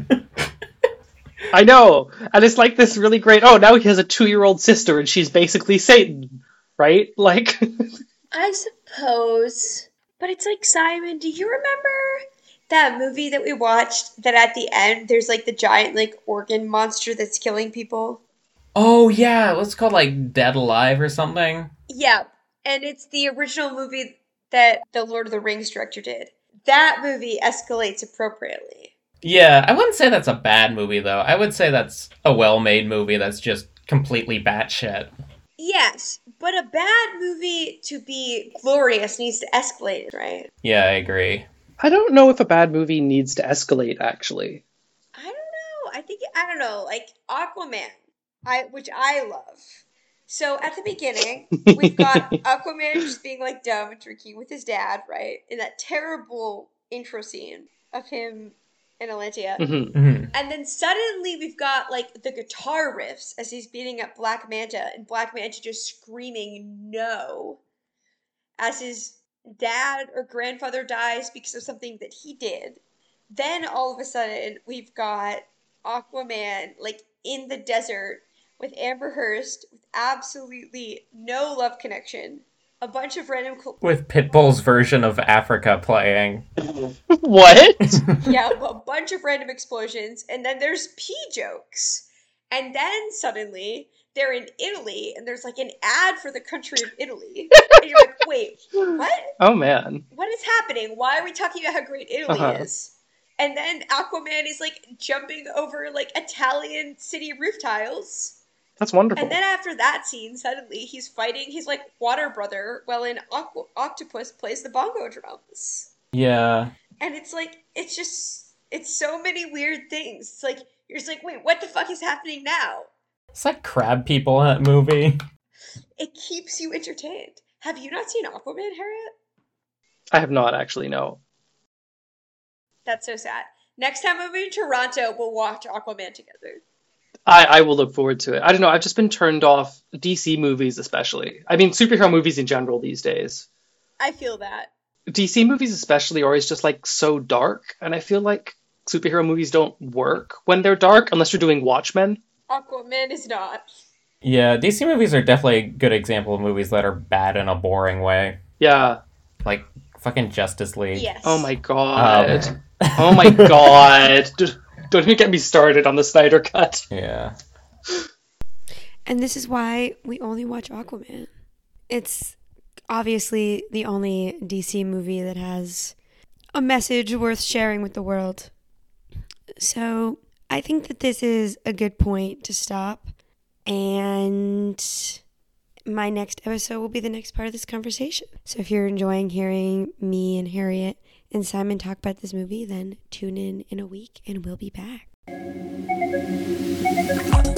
I know, and it's like this really great. Oh, now he has a 2-year-old sister, and she's basically Satan, right? Like, I suppose. But it's like, Simon, do you remember that movie that we watched that at the end there's like the giant like organ monster that's killing people? Oh yeah, what's it called, like Dead Alive or something? Yeah. And it's the original movie that the Lord of the Rings director did. That movie escalates appropriately. Yeah, I wouldn't say that's a bad movie though. I would say that's a well-made movie that's just completely batshit. Yes, but a bad movie to be glorious needs to escalate, right? Yeah, I agree. I don't know if a bad movie needs to escalate, actually. I don't know. I don't know, like Aquaman, which I love. So at the beginning, we've got Aquaman just being like dumb and drinking with his dad, right? In that terrible intro scene of him and Atlantia. Mm-hmm. Mm-hmm. And then suddenly we've got like the guitar riffs as he's beating up Black Manta, and Black Manta just screaming no as his dad or grandfather dies because of something that he did. Then all of a sudden we've got Aquaman like in the desert with Amber Heard with absolutely no love connection. A bunch of random with Pitbull's version of Africa playing. What? Yeah, a bunch of random explosions, and then there's pee jokes. And then suddenly they're in Italy, and there's like an ad for the country of Italy. And you're like, wait, what? Oh man. What is happening? Why are we talking about how great Italy is? And then Aquaman is like jumping over like Italian city roof tiles. That's wonderful. And then after that scene, suddenly he's fighting his like water brother while an octopus plays the bongo drums. Yeah. And it's like, it's so many weird things. It's like, you're just like, wait, what the fuck is happening now? It's like crab people in that movie. It keeps you entertained. Have you not seen Aquaman, Harriet? I have not actually, no. That's so sad. Next time I'm in Toronto, we'll watch Aquaman together. I will look forward to it. I don't know, I've just been turned off DC movies especially. I mean, superhero movies in general these days. I feel that. DC movies especially are always just like so dark, and I feel like superhero movies don't work when they're dark unless you're doing Watchmen. Aquaman is not. Yeah, DC movies are definitely a good example of movies that are bad in a boring way. Yeah. Like fucking Justice League. Yes. Oh my god. Oh my god. Don't even get me started on the Snyder Cut. Yeah. And this is why we only watch Aquaman. It's obviously the only DC movie that has a message worth sharing with the world. So I think that this is a good point to stop. And my next episode will be the next part of this conversation. So if you're enjoying hearing me and Harriet and Simon talk about this movie, then tune in a week and we'll be back.